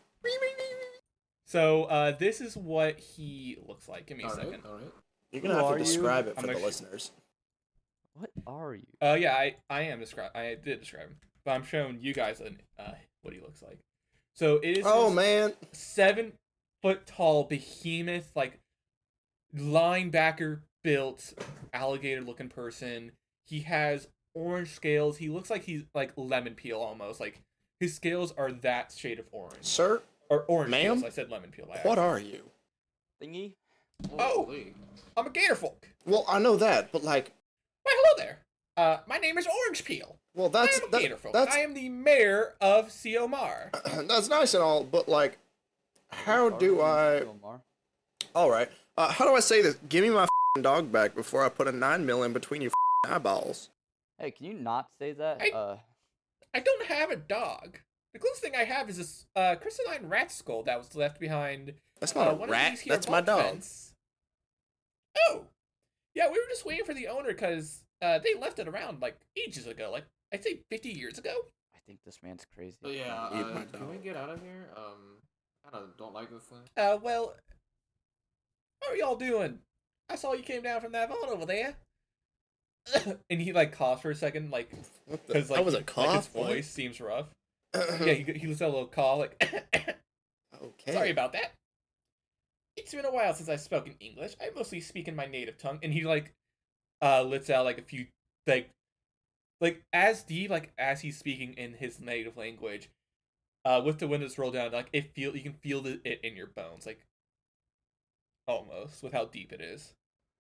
So this is what he looks like. Give me a all right, second. all right. You're gonna Who have are to you? describe it I'm for the actually- listeners. what are you? Yeah, I am describe. I did describe him, but I'm showing you guys what he looks like. So it is. Oh this man, 7-foot tall behemoth, like linebacker built, alligator looking person. He has orange scales. He looks like he's like lemon peel almost. Like his scales are that shade of orange. sir, Or orange Ma'am? peels. I said lemon peel. by what accident. are you? Thingy? Oh. Holy. I'm a gator folk. Well, I know that, but like, Why, hello there. My name is Orange Peel. well, I that's am a gator folk. that's I am the mayor of Siomar. that's nice and all, but like, how do I? All right, how do I say this? Give me my dog back before I put a 9mm in between your eyeballs. Hey, can you not say that? I don't have a dog. The closest thing I have is this crystalline rat skull that was left behind. That's not a one of rat. these here That's my vault dog. vents. Oh, yeah, we were just waiting for the owner because they left it around like ages ago, like I'd say 50 years ago. I think this man's crazy. So yeah, Eat my can we dog. get out of here? Kind of don't like this thing. Well, how are y'all doing? I saw you came down from that vault over there. And he like coughs for a second, like What the? because like, That was a like his cough. what? voice seems rough. Yeah, he lets out a little call, like. Okay. Sorry about that. It's been a while since I've spoken English. I mostly speak in my native tongue. And he like lets out like a few like as deep like as he's speaking in his native language. With the windows rolled down, like you can feel it in your bones, like almost with how deep it is.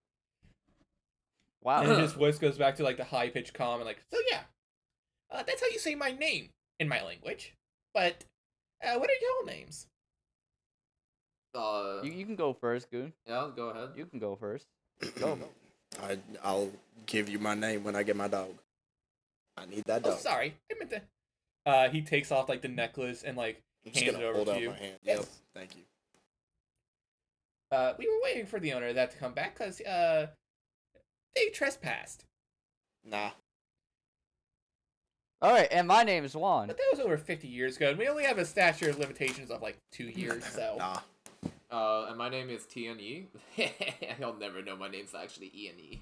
Wow. And his voice goes back to like the high pitched calm and like, so yeah, that's how you say my name in my language. But what are y'all names? You can go first, Goon. Yeah, go ahead. You can go first. Go. I'll give you my name when I get my dog. I need that Oh, dog. sorry, I meant to. He takes off like the necklace and like I'm just hands gonna it over hold to out you. my hand. Yes. Yep. Thank you. We were waiting for the owner of that to come back because they trespassed. Nah. All right, and my name is Juan. But that was over 50 years ago, and we only have a statute of limitations of like 2 years. So Nah. And my name is TNE. He'll never know my name's actually E&E.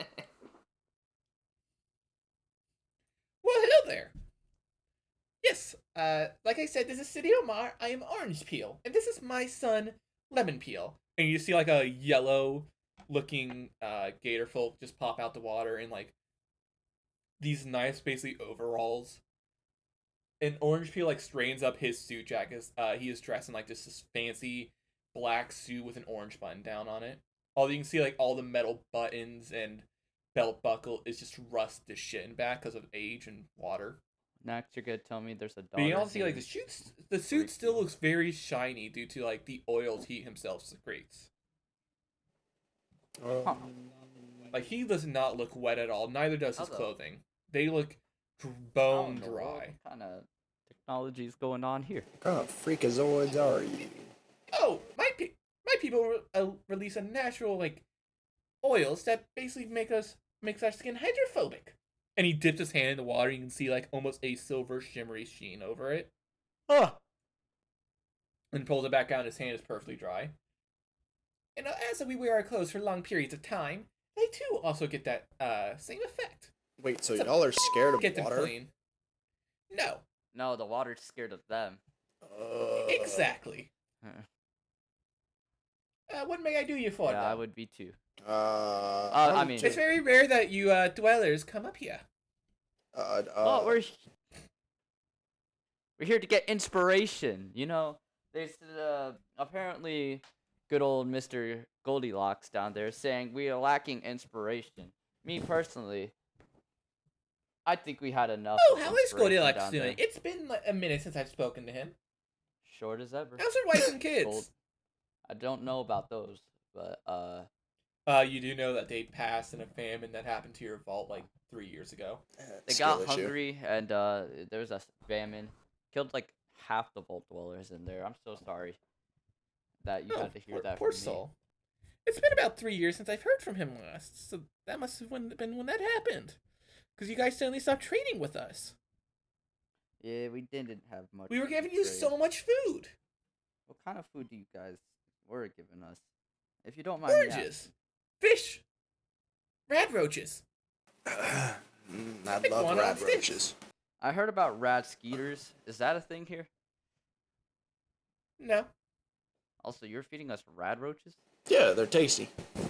well, hello there. Yes, like I said, this is City Omar. I am Orange Peel, and this is my son Lemon Peel. And you see like a yellow-looking gator folk just pop out the water in like these nice, basically overalls. And Orange Peel like straightens up his suit jacket. He is dressed in like just this fancy black suit with an orange button down on it. All you can see like all the metal buttons and belt buckle is just rust to shit in back because of age and water. Next, you're gonna tell me there's a dog. But you can also see like the suit still looks very shiny due to like the oils he himself secretes. Like, he does not look wet at all. Neither does his How the- clothing. They look How bone in the world? dry. What kind of technology is going on here? What kind of freakazoids are you? Oh, my people release a natural, like, oils that basically makes our skin hydrophobic. And he dips his hand in the water, and you can see, like, almost a silver shimmery sheen over it. Huh. And pulls it back out, and his hand is perfectly dry. And as we wear our clothes for long periods of time, they too also get that same effect. Wait, so So- y'all are scared of Get them water? clean. No, No, the water's scared of them. exactly. What may I do you for? Yeah, then? I would be too. I I mean- It's very rare that you dwellers come up here. Well, we're here to get inspiration. You know, there's apparently good old Mr. Goldilocks down there saying we are lacking inspiration. Me personally, I think we had enough. Oh, of how is inspiration Goldilocks down doing? there. It's been like a minute since I've spoken to him. Short as ever. How's her wife and kids? Gold. I don't know about those, but You do know that they passed in a famine that happened to your vault like 3 years ago. they got hungry and there was a famine, killed like half the vault dwellers in there. I'm so sorry that you had to hear that Poor from me. soul. It's been about 3 years since I've heard from him last, so that must have been when that happened. Because you guys suddenly stopped trading with us. Yeah, we didn't have much. We were giving you trade. so much food. What kind of food do you guys were giving us? If you don't mind me asking. Oranges, fish, rad roaches. I Pick love one rad on sticks. roaches. I heard about rad skeeters. Is that a thing here? No. Also, you're feeding us rad roaches? Yeah, they're tasty.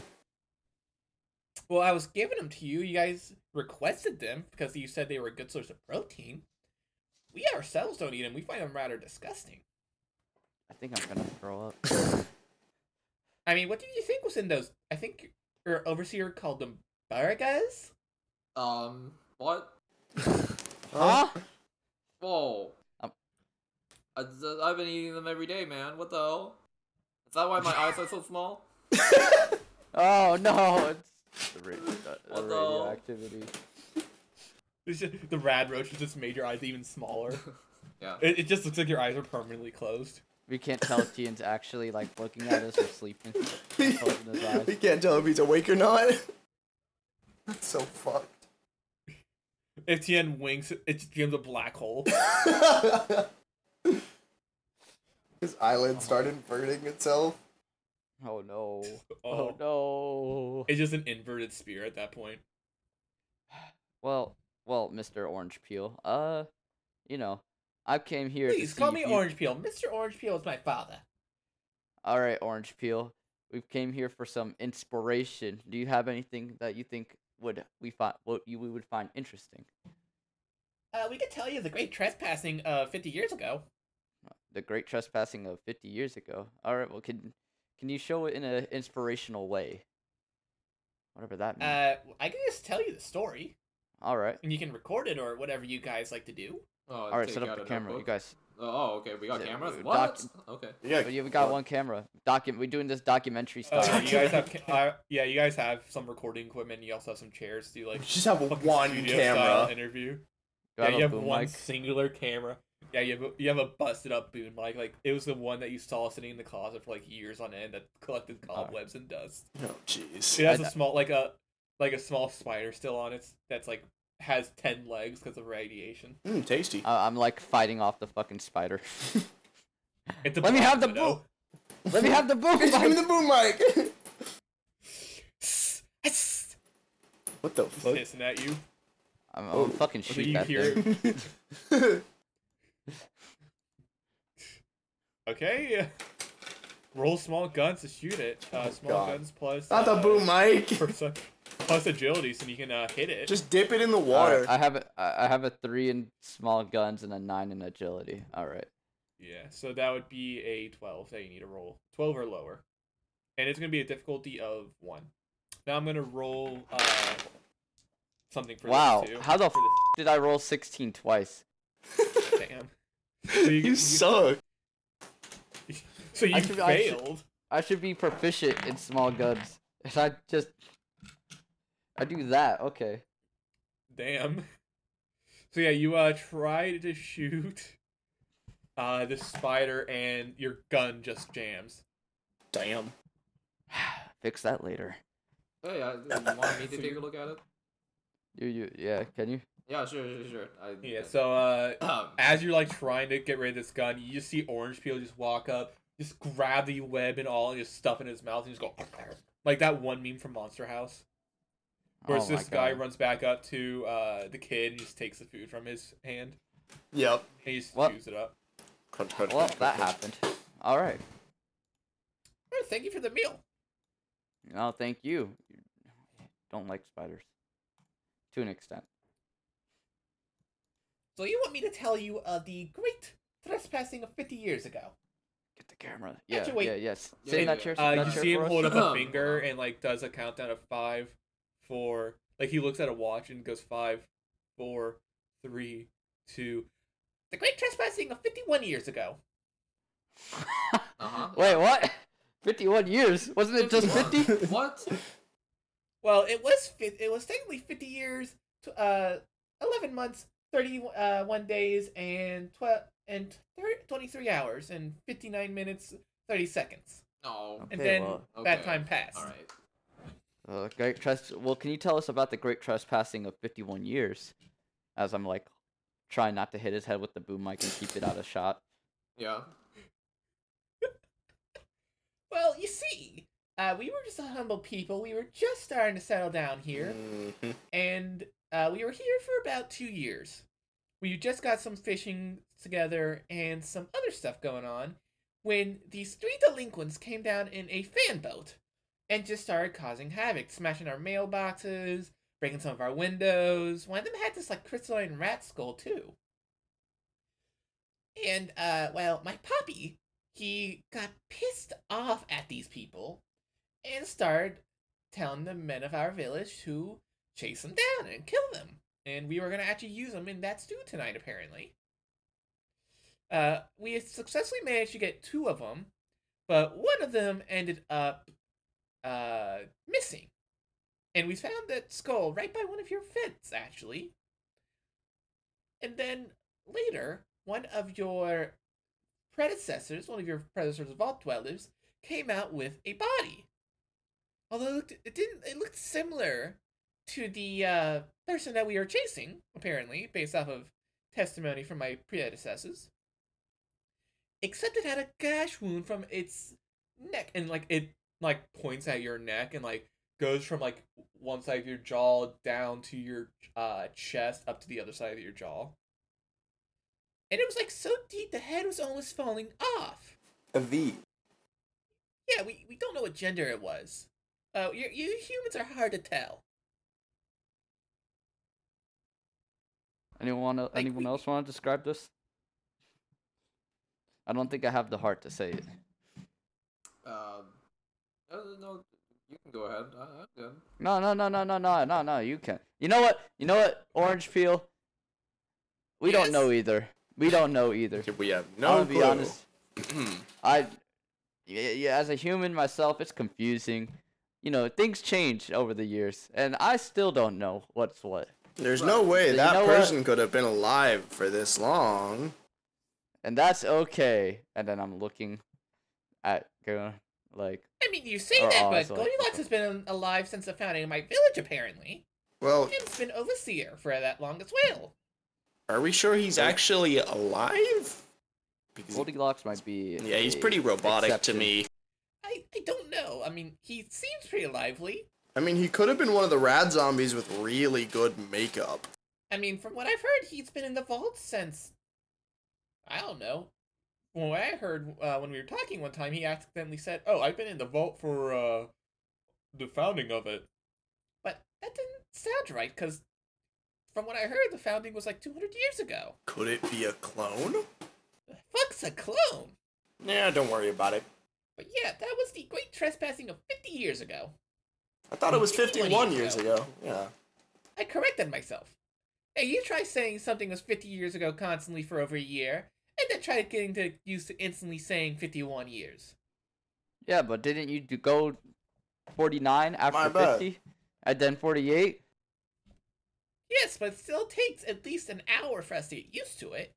Well, I was giving them to you. You guys requested them because you said they were a good source of protein. We ourselves don't eat them. We find them rather disgusting. I think I'm gonna throw up. I mean, what do you think was in those? I think your overseer called them burgers. What? Huh? Whoa. Um. I've been eating them every day, man. What the hell? Is that why my eyes are so small? Oh no! It's the, What the hell? radioactivity. The rad roaches just made your eyes even smaller. Yeah. It just looks like your eyes are permanently closed. We can't tell if Tian's actually like looking at us or sleeping. Closing his eyes. We can't tell if he's awake or not. That's so fucked. If Tien winks, it just becomes a black hole. His eyelid started inverting itself. Oh no! Oh. Oh no! It's just an inverted spear at that point. Well, Mr. Orange Peel. You know, I came here to Please see call if me you- Orange Peel. Mr. Orange Peel is my father. All right, Orange Peel. We came here for some inspiration. Do you have anything that you think we would find interesting? We could tell you the great trespassing of 50 years ago. The great trespassing of 50 years ago. All right, well, can you show it in an inspirational way? Whatever that means. I can just tell you the story, All right. and you can record it or whatever you guys like to do. Oh, All right, take set out up the a camera. You notebook. guys. Oh, okay. We got Is it cameras. doc- What? Okay. Yeah, We got one camera. We're doing this documentary Oh, style. you guys have you guys have some recording equipment. And you also have some chairs to do like We just have fucking one studio-style camera. interview. Do I Yeah, you have boom one mic? singular camera. Yeah, you have a busted up boom mic. Like it was the one that you saw sitting in the closet for like years on end that collected cobwebs and dust. Oh, jeez. It has I- a small like a small spider still on it that's like has 10 legs because of radiation. Tasty. I'm like fighting off the fucking spider. It's a Let me black have the widow. Let me have the boom Give me mic. the boom mic. It's What the fuck? hissing at you. I'm Oh, fucking What do shoot you that hear? thing. Okay. Roll small guns to shoot it. Small God. guns plus Not the boom mic. plus agility, so you can hit it. Just dip it in the All water. right, I have a 3 in small guns and a 9 in agility. All right. Yeah, so that would be a 12 that you need to roll. 12 or lower. And it's going to be a difficulty of 1. Now I'm going to roll something for Wow. this too. How the for did I roll 16 twice? this. Damn. So You suck. So you I should- failed. I should be proficient in small guns And I do that. Okay. Damn. So yeah, you try to shoot the spider, and your gun just jams. Damn. Fix that later. Oh yeah, you want me to take a look at it? Yeah, can you? Yeah, sure. Yeah. So as you're like trying to get rid of this gun, you just see Orange Peel just walk up, just grab the web and all, and just stuff it in his mouth, and just go like that one meme from Monster House. Where Oh my this guy God. runs back up to the kid and just takes the food from his hand. Yep. And he just What? chews it up. Crunch, crunch, Well, crunch, that crunch. happened. All right. Oh, thank you for the meal. No, thank you. Don't like spiders. To an extent. So you want me to tell you the great trespassing of 50 years ago? Get the camera. Yeah, Actually, wait. yes. Yeah, Sit in yeah. that chair. You sit in that chair see him for us. hold up a Hold finger on. and like does a countdown of 5, 4. Like he looks at a watch and goes 5, 4, 3, 2. The great trespassing of 51 years ago. Wait, what? 51 years? Wasn't it just 50? What? Well, it was technically 50 years, 11 months, 31 days, and 23 hours and 59 minutes, 30 seconds. No. And Okay, then well, that okay. time passed. All right. Well, can you tell us about the great trespassing of 51 years? As I'm like trying not to hit his head with the boom mic and keep it out of shot. Yeah. Well, you see, we were just a humble people. We were just starting to settle down here, Mhm. and we were here for about 2 years. We just got some fishing together and some other stuff going on when these 3 delinquents came down in a fan boat and just started causing havoc, smashing our mailboxes, breaking some of our windows. One of them had this like crystalline rat skull too. And well, my puppy, he got pissed off at these people and started telling the men of our village to chase them down and kill them. And we were going to actually use them in that stew tonight, apparently. We successfully managed to get 2 of them, but one of them ended up missing. And we found that skull right by one of your vents, actually. And then later, one of your predecessors, vault dwellers, came out with a body. Although it looked similar to the person that we were chasing, apparently, based off of testimony from my predecessors. Except it had a gash wound from its neck, and like it like points at your neck and like goes from like one side of your jaw down to your chest up to the other side of your jaw. And it was like so deep the head was almost falling off. A V. Yeah, we don't know what gender it was. You humans are hard to tell. Anyone else want to describe this? I don't think I have the heart to say it. No, you can go ahead. I'm good. No, you can. You know what, Orange Peel? We Yes? don't know either. We don't know either. We have I'm no gonna clue. be honest. Yeah, as a human myself, it's confusing. You know, things change over the years, and I still don't know what's what. There's no way So you that know what? person could have been alive for this long. And that's okay. And then I'm looking at going like, I mean, you say Or that, but also- Goldilocks has been alive since the founding of my village, apparently. Well, And it's been overseer for that long as well. are we sure he's actually alive? Because Goldilocks might be. yeah, he's a pretty robotic exception. to me. I don't know. I mean, he seems pretty lively. I mean, he could have been one of the rad zombies with really good makeup. I mean, from what I've heard, he's been in the vault since, I don't know. From what I heard when we were talking one time, he accidentally said, "Oh, I've been in the vault for the founding of it." But that didn't sound right, because from what I heard, the founding was like 200 years ago. Could it be a clone? The fuck's a clone? Yeah, don't worry about it. But yeah, that was the great trespassing of 50 years ago. I thought it was 51 51 years years ago. Yeah. I corrected myself. Hey, you try saying something was 50 years ago constantly for over a year, and then try getting used to instantly saying 51 years. Yeah, but didn't you go 49 after My bad. 50, and then 48. Yes, but it still takes at least an hour for us to get used to it.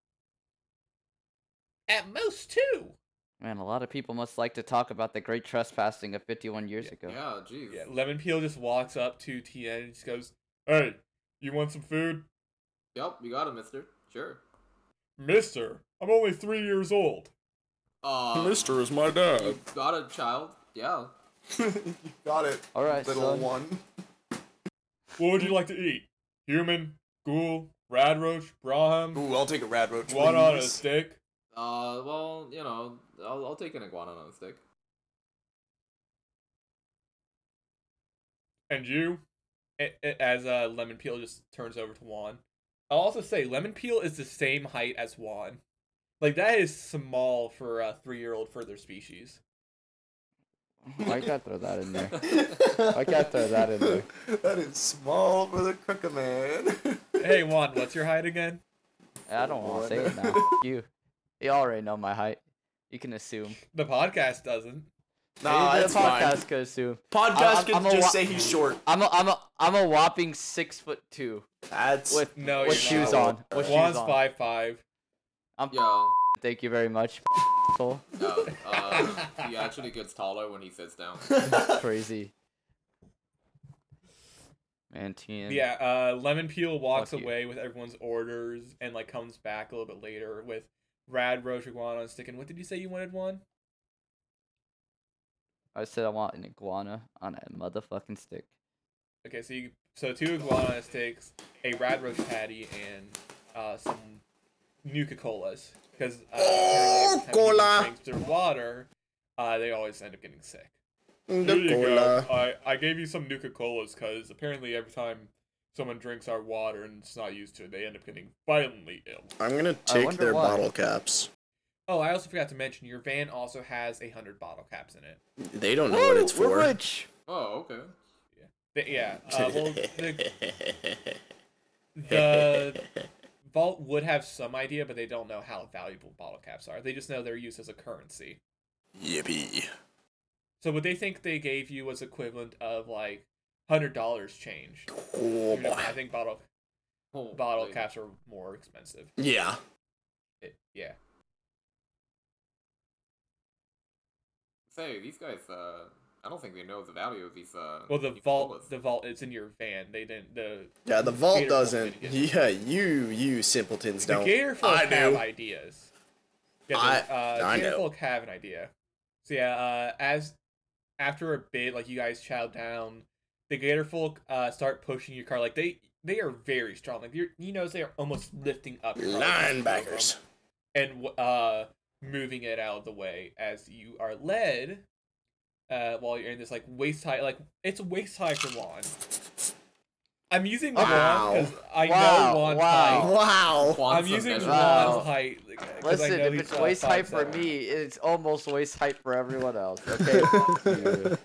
At most 2. Man, a lot of people must like to talk about the great trespassing of 51 years ago. Yeah, jeez. Yeah, Lemon Peel just walks up to Tien and just goes, "Hey, you want some food?" Yep, you got it, mister. Sure. "Mister, I'm only 3 years old." Mister is my You dad. got a child? Yeah. You got it, All right, little son. one. "What would you like to eat? Human, ghoul, radroach, braham, Ooh, I'll take a rad roach. iguana on a please. stick?" Well, you know, I'll take an iguana on a stick. "And you?" As Lemon Peel just turns over to Juan. I'll also say Lemon Peel is the same height as Juan. Like, that is small for a 3-year-old for their species. Why you gotta throw that in there? I can't throw that in there. That is small for the crooked man. Hey, Juan, what's your height again? I don't want to say it now. You already know my height. You can assume. The podcast doesn't. Nah, Maybe that's the podcast fine. could assume. Podcast I'm can a just wa- say he's short. I'm a whopping 6'2" That's with No, with you're shoes not. on. With Juan's shoes on. 5'5". Yeah. Thank you very much. Asshole. He actually gets taller when he sits down. Crazy. Man, Tien. Yeah, Lemon Peel walks Fuck you. away with everyone's orders and like comes back a little bit later with Rad Roach Iguana on a stick. And what did you say you wanted, one? I said I want an iguana on a motherfucking stick. Okay, so 2 iguana sticks, a Rad Roach patty, and some Nuka-Colas. Because every time cola. he drinks their water, they always end up getting sick. The Here you cola. go. I gave you some Nuka-Colas because apparently every time someone drinks our water and it's not used to it, they end up getting violently ill. I'm gonna take wonder their why. bottle caps. Oh, I also forgot to mention your van also has 100 bottle caps in it. They don't know what it's We're for. rich. Oh, okay. Yeah. Well, the vault would have some idea, but they don't know how valuable bottle caps are. They just know they're used as a currency. Yippee. So what they think they gave you was equivalent of like $100 change. Oh Even though boy. I think bottle Holy. caps are more expensive. Yeah. Yeah. Say, these guys, I don't think they know the value of these, Well, the Nuka-Colas. vault is in your van. They didn't. Yeah, the vault Gator Folk doesn't. didn't get Yeah, you simpletons The don't. Gator Folk I have do. ideas. Yeah, I Gator know. Folk have an idea. So yeah, as after a bit, like you guys chow down, the Gator Folk start pushing your car. Like they are very strong. Like you notice they are almost lifting up your car Linebackers. and moving it out of the way as you are led. While you're in this like waist high, like it's waist high for Juan. I'm using Juan Wow. because I Wow, know Juan's wow. height. Wow. Juan's I'm using some Wow. Juan's height. 'Cause I Listen, know if he's, it's waist height for 5'7". me, it's almost waist height for everyone else. Okay. Fuck you.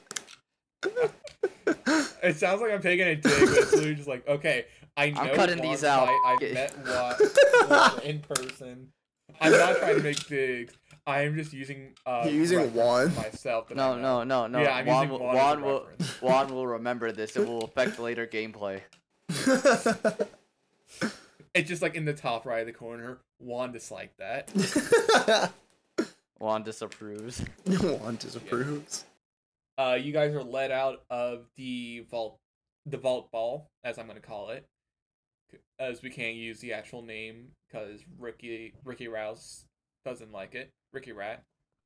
It sounds like I'm taking a dig, but it's literally just like, okay, I know cutting Juan's these out. height. I've Get- met Juan in person. I'm not trying to make digs. I am just using You're using reference Juan? myself. That I No, know. no, no, no. Yeah, I'm Juan, using will, Juan as a Juan will reference. Juan will remember this. It will affect later gameplay. It's just like in the top right of the corner. Juan disliked that. Juan disapproves. Juan disapproves. You guys are led out of the vault ball, as I'm gonna call it, as we can't use the actual name because Ricky Rouse doesn't like it. Ricky Rat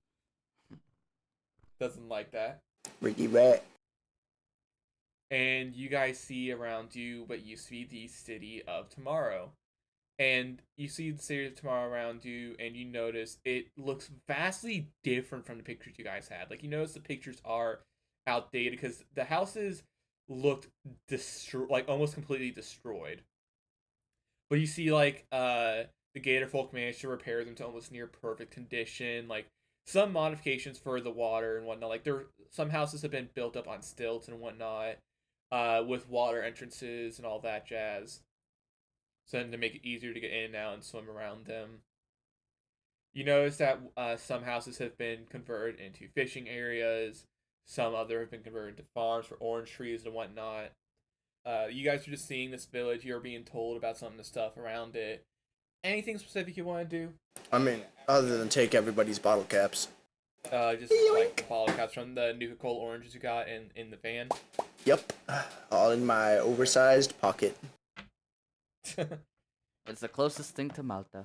doesn't like that. Ricky Rat. And you guys see around you what you see the city of tomorrow. And you see the city of tomorrow around you, and you notice it looks vastly different from the pictures you guys had. Like, you notice the pictures are outdated because the houses looked like almost completely destroyed. But you see, like, the Gator Folk managed to repair them to almost near perfect condition. Like, some modifications for the water and whatnot. Like, some houses have been built up on stilts and whatnot, with water entrances and all that jazz. So then to make it easier to get in and out and swim around them. You notice that some houses have been converted into fishing areas. Some other have been converted to farms for orange trees and whatnot. You guys are just seeing this village. You're being told about some of the stuff around it. Anything specific you want to do? I mean, other than take everybody's bottle caps. Just like bottle caps from the Nuka Cola oranges you got in the van. Yep. All in my oversized pocket. It's the closest thing to Malta.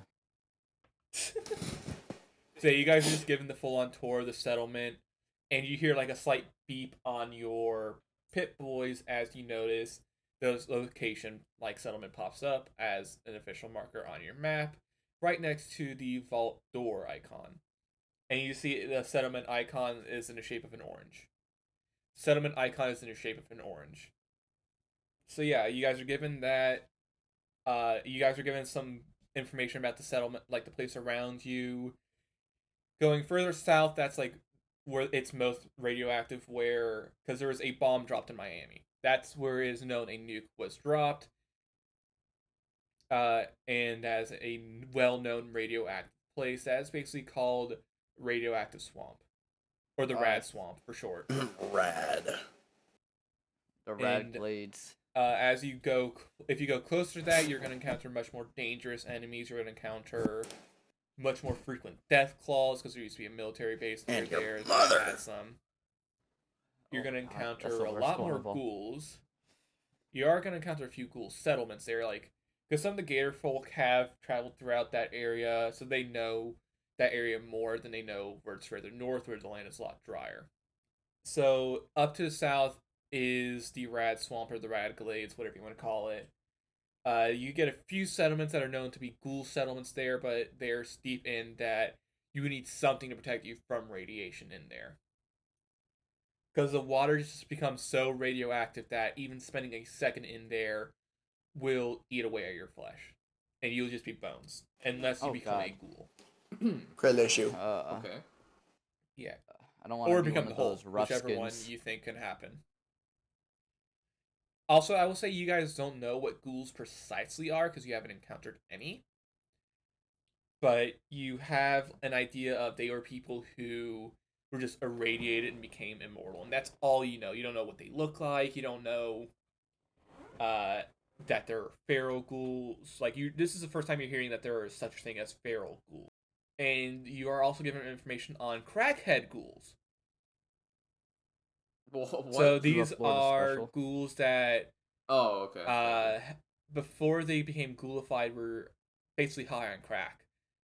So you guys are just given the full-on tour of the settlement, and you hear like a slight beep on your Pip-Boys as you notice the location like settlement pops up as an official marker on your map, right next to the vault door icon. And you see the settlement icon is in the shape of an orange. Settlement icon is in the shape of an orange. So yeah, you guys are given that. You guys are given some information about the settlement, like the place around you. Going further south, that's like where it's most radioactive, where because there was a bomb dropped in Miami. That's where it is known a nuke was dropped. And as a well-known radioactive place, that's basically called Radioactive Swamp, or the Rad Swamp for short. Rad. The Rad And, Glades. As you go, if you go closer to that, you're going to encounter much more dangerous enemies. You're going to encounter much more frequent death claws because there used to be a military base near And your there. mother. Had some. You're going to That's encounter the a worst lot one more of all. ghouls. You are going to encounter a few ghoul settlements there, like because some of the Gator folk have traveled throughout that area, so they know that area more than they know where it's further north, where the land is a lot drier. So up to the south is the Rad Swamp or the Rad Glades, whatever you want to call it. You get a few settlements that are known to be ghoul settlements there, but they're steep in that you need something to protect you from radiation in there. Because the water just becomes so radioactive that even spending a second in there will eat away at your flesh. And you'll just be bones. Unless you become a God. ghoul. Credit issue. Okay. Yeah. I don't want Or to be become one the of Hulk, those rough whichever one skins. you think can happen. Also, I will say you guys don't know what ghouls precisely are because you haven't encountered any. But you have an idea of they are people who were just irradiated and became immortal. And that's all you know. You don't know what they look like. You don't know that they're feral ghouls. Like this is the first time you're hearing that there is such a thing as feral ghouls. And you are also given information on crackhead ghouls. What? So Florida these are special. ghouls that Oh, okay. before they became ghoulified were basically high on crack.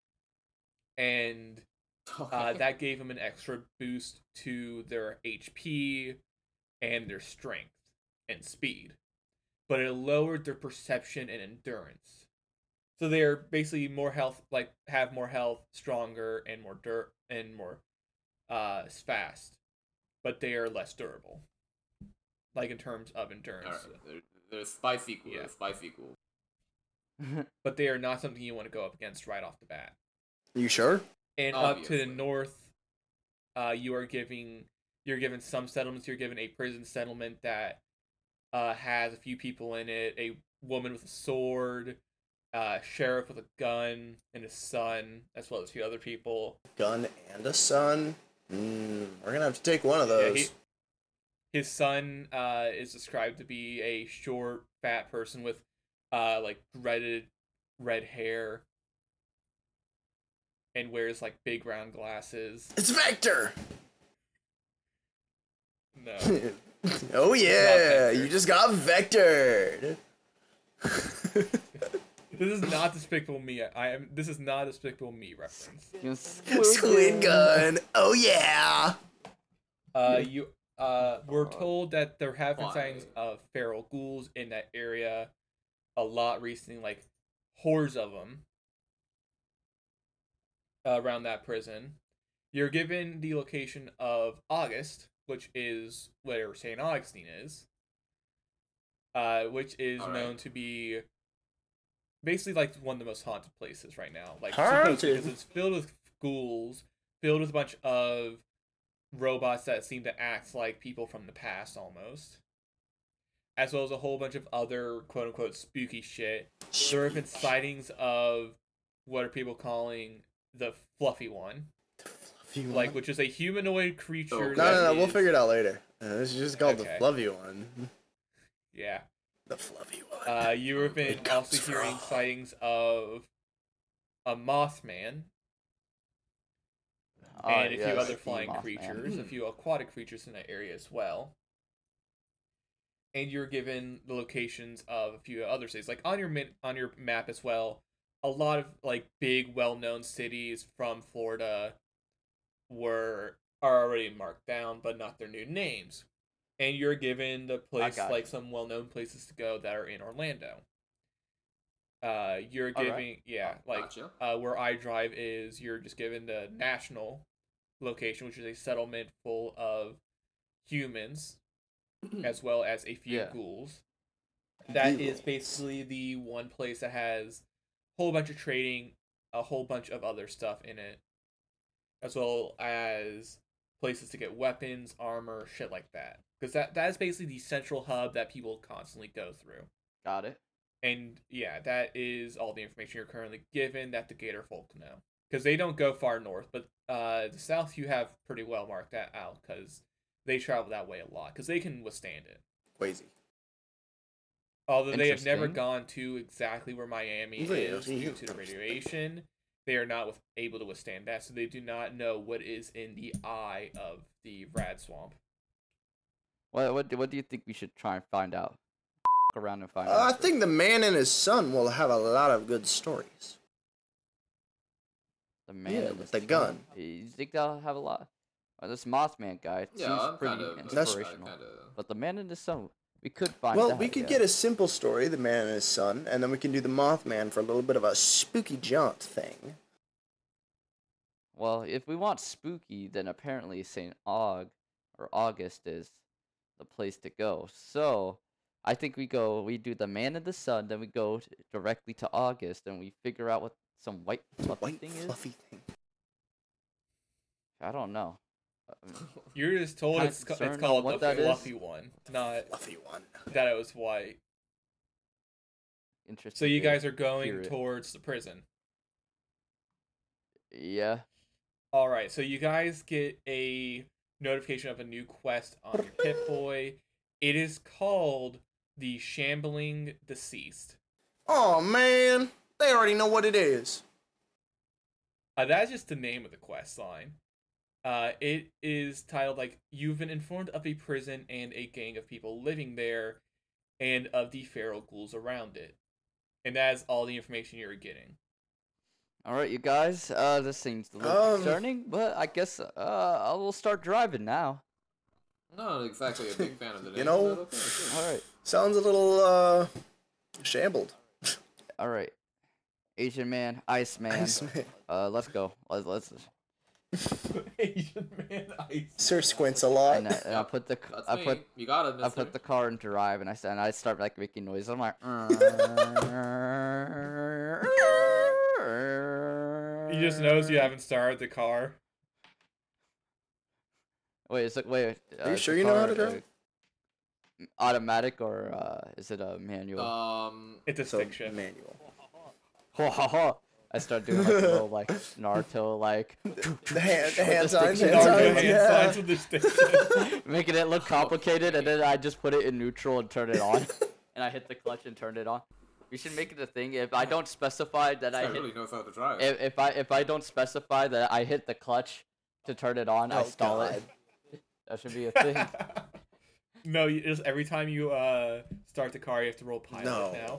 And Okay. that gave them an extra boost to their HP and their strength and speed. But it lowered their perception and endurance. So they're basically more health, like have more health, stronger, and more fast. But they are less durable. Like in terms of endurance. Alright. They're spicy cool. Yeah. Spicy cool. But they are not something you want to go up against right off the bat. You sure? And up to the Obviously. north, you're given some settlements. You're given a prison settlement that has a few people in it, a woman with a sword, sheriff with a gun, and his son, as well as a few other people. Gun and a son. We're gonna have to take one of those. His son is described to be a short, fat person with like dreaded red hair and wears like big round glasses. It's Vector. No. Oh yeah, Vector. you just got vectored. This is not Despicable Me. This is not a Despicable Me reference. Squid gun. Oh yeah. We're told that there have been Why? sightings of feral ghouls in that area a lot recently, like hordes of them around that prison. You're given the location of August, which is where St. Augustine is, which is Alright. known to be basically like one of the most haunted places right now. Like Haunted? because it's filled with ghouls, filled with a bunch of robots that seem to act like people from the past almost, as well as a whole bunch of other quote unquote spooky shit. There have been sightings of what are people calling the Fluffy One, Fluffy one. like which is a humanoid creature. Okay. No, that we'll is- figure it out later. This is just called Okay. the fluffy one. Yeah. The fluffy one. You have been It also comes hearing from- sightings of a Mothman Alright, and a few yes, other the flying Mothman. creatures, a few aquatic creatures in that area as well. And you're given the locations of a few other cities, like on your map as well. A lot of like big, well-known cities from Florida are already marked down, but not their new names. And you're given the place got like you. some well-known places to go that are in Orlando. You're Alright. giving Gotcha. where iDrive is. You're just given the national location, which is a settlement full of humans, as well as a few Yeah. ghouls. That is Ghouls. basically the one place that has a whole bunch of trading, a whole bunch of other stuff in it, as well as places to get weapons, armor, shit like that. Because that is basically the central hub that people constantly go through. Got it. And yeah, that is all the information you're currently given that the Gator folk know. Because they don't go far north, but the south you have pretty well marked that out because they travel that way a lot because they can withstand it. Crazy. Although they have never Interesting. gone to exactly where Miami Yeah, is yeah, due to the radiation, they are not able to withstand that, so they do not know what is in the eye of the Rad Swamp. What do you think we should try and find out? Around and find I out. think the man and his son will have a lot of good stories. The man Yeah, and with his the gun. You think they'll have a lot? This Mothman guy Yeah, seems I'm pretty kind of inspirational. But the man and his son, we could find Well, out. we could yeah. get a simple story, the man and his son, and then we can do the Mothman for a little bit of a spooky jaunt thing. Well, if we want spooky, then apparently St. August is the place to go. So, I think we do the man and the sun, then we go directly to August, and we figure out what some white fluffy White thing fluffy is. thing. I don't know. You're just told Kinda it's concerned on called what the that is. fluffy one, not Fluffy one. that it was white. Interesting. So you to guys are hear going it. towards the prison. Yeah. All right, so you guys get a notification of a new quest on your Pip-Boy. It is called the Shambling Deceased. Oh man, they already know what it is. That's just the name of the quest line. It is titled like you've been informed of a prison and a gang of people living there, and of the feral ghouls around it, and that is all the information you're getting. All right, you guys. This seems a little concerning, but I guess I will start driving now. Not exactly a big fan of the name. You know- but okay, sure. All right. Sounds a little shambled. All right. Asian man, Ice Man. Iceman. Let's go. Let's. Asian man ice. Sir squints a lot. And I put the That's I me. put You got it, I mister. put the car in drive, and I start like making noise. I'm like. He just knows you haven't started the car. Wait, wait. Are you is sure the you know how car, to drive? Automatic or is it a manual? It's a So stick shift. manual. Ho ho ho! I start doing like a little like Naruto like The hand stick signs. shift. Hand Naruto signs. hand Yeah. signs with the stick shift. making it look complicated, and then I just put it in neutral and turn it on, and I hit the clutch and turn it on. We should make it a thing. If I don't specify that I I hit, really knows how to drive. if I don't specify that I hit the clutch to turn it on, I Oh, stall God. it. That should be a thing. No, you just every time you start the car, you have to roll pilot No. now.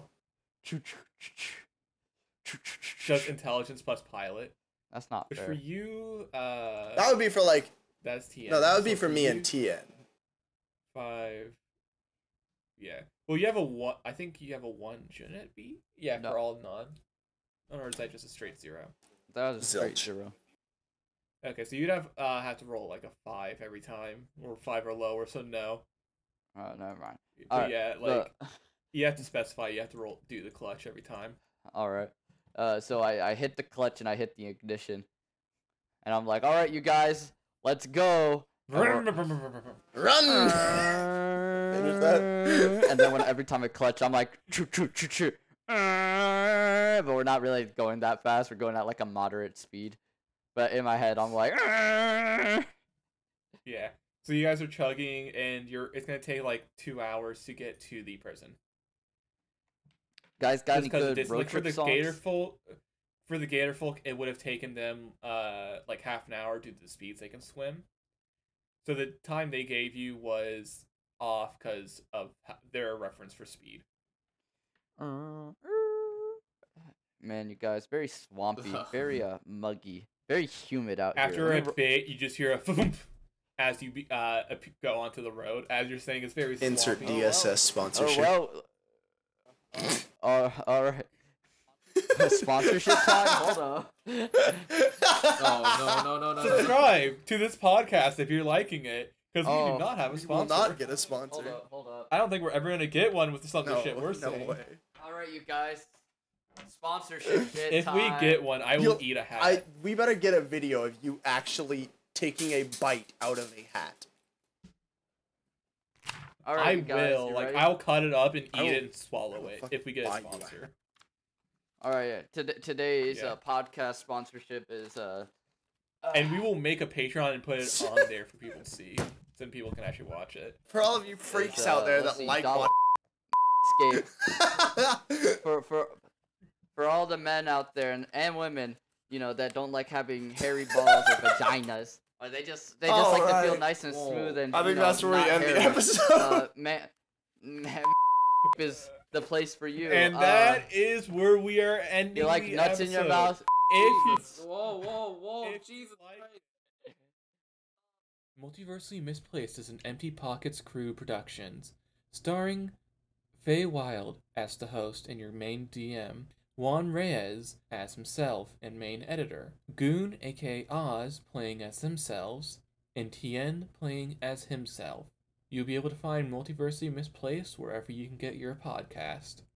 Just intelligence plus pilot. That's not Which fair. for you, That would be for like. that's TN. No, that would be So for me you, and TN. 5. Yeah. Well, you have a 1. I think you have a 1, shouldn't it be? Yeah, No. for all none. Or is that just a straight 0? That was a straight Zilch. 0. Okay, so you'd have to roll like a 5 every time, or 5 or lower, so no. Never mind. But Alright, yeah, like you have to specify. You have to do the clutch every time. all right. So I hit the clutch and I hit the ignition, and I'm like, all right, you guys, let's go. Run! And then every time I clutch, I'm like, choo choo choo choo. But we're not really going that fast. We're going at like a moderate speed. but in my head, I'm like, "Arr!" Yeah. So you guys are chugging, and it's gonna take like 2 hours to get to the prison. Guys, got any Because good road like trip songs? for the gator folk, it would have taken them like half an hour due to the speeds they can swim. So the time they gave you was off because of their reference for speed. Man, you guys, very swampy, very muggy, very humid out After here. a bit, you just hear a thump as you go onto the road. As you're saying, it's very swampy. Insert DSS sponsorship. Oh well. All right. Sponsorship time. Hold on. No. Subscribe to this podcast if you're liking it, because we do not have a We will sponsor. not get a sponsor. Hold up. I don't think we're ever gonna get one with some of the No, shit we're no saying. way. All right, you guys. Sponsorship shit If time. we get one, I will You'll- eat a hat. We better get a video of you actually taking a bite out of a hat. All right, I you guys, will. you Like, ready? I'll cut it up and I eat will- it and swallow it fucking if we get buy a you a sponsor. All right, yeah. Today's Yeah. podcast sponsorship is And we will make a Patreon and put it on there for people to see, so people can actually watch it. For all of you freaks It's, out there let's that see, like dollar escape what for all the men out there and women, you know, that don't like having hairy balls or vaginas, or they just like to feel Alright. nice and Whoa. smooth and I you think know, that's where we not end the hairy. episode. Man is the place for you. And that is where we are ending. you like the nuts in your episode. mouth. If Jesus. Whoa, If Jesus you like- Christ. Multiversally Misplaced is an Empty Pockets Crew Productions, starring Faye Wild as the host and your main DM, Juan Reyes as himself and main editor, Goon aka Oz playing as themselves, and Tien playing as himself. You'll be able to find Multiversally Misplaced wherever you can get your podcast.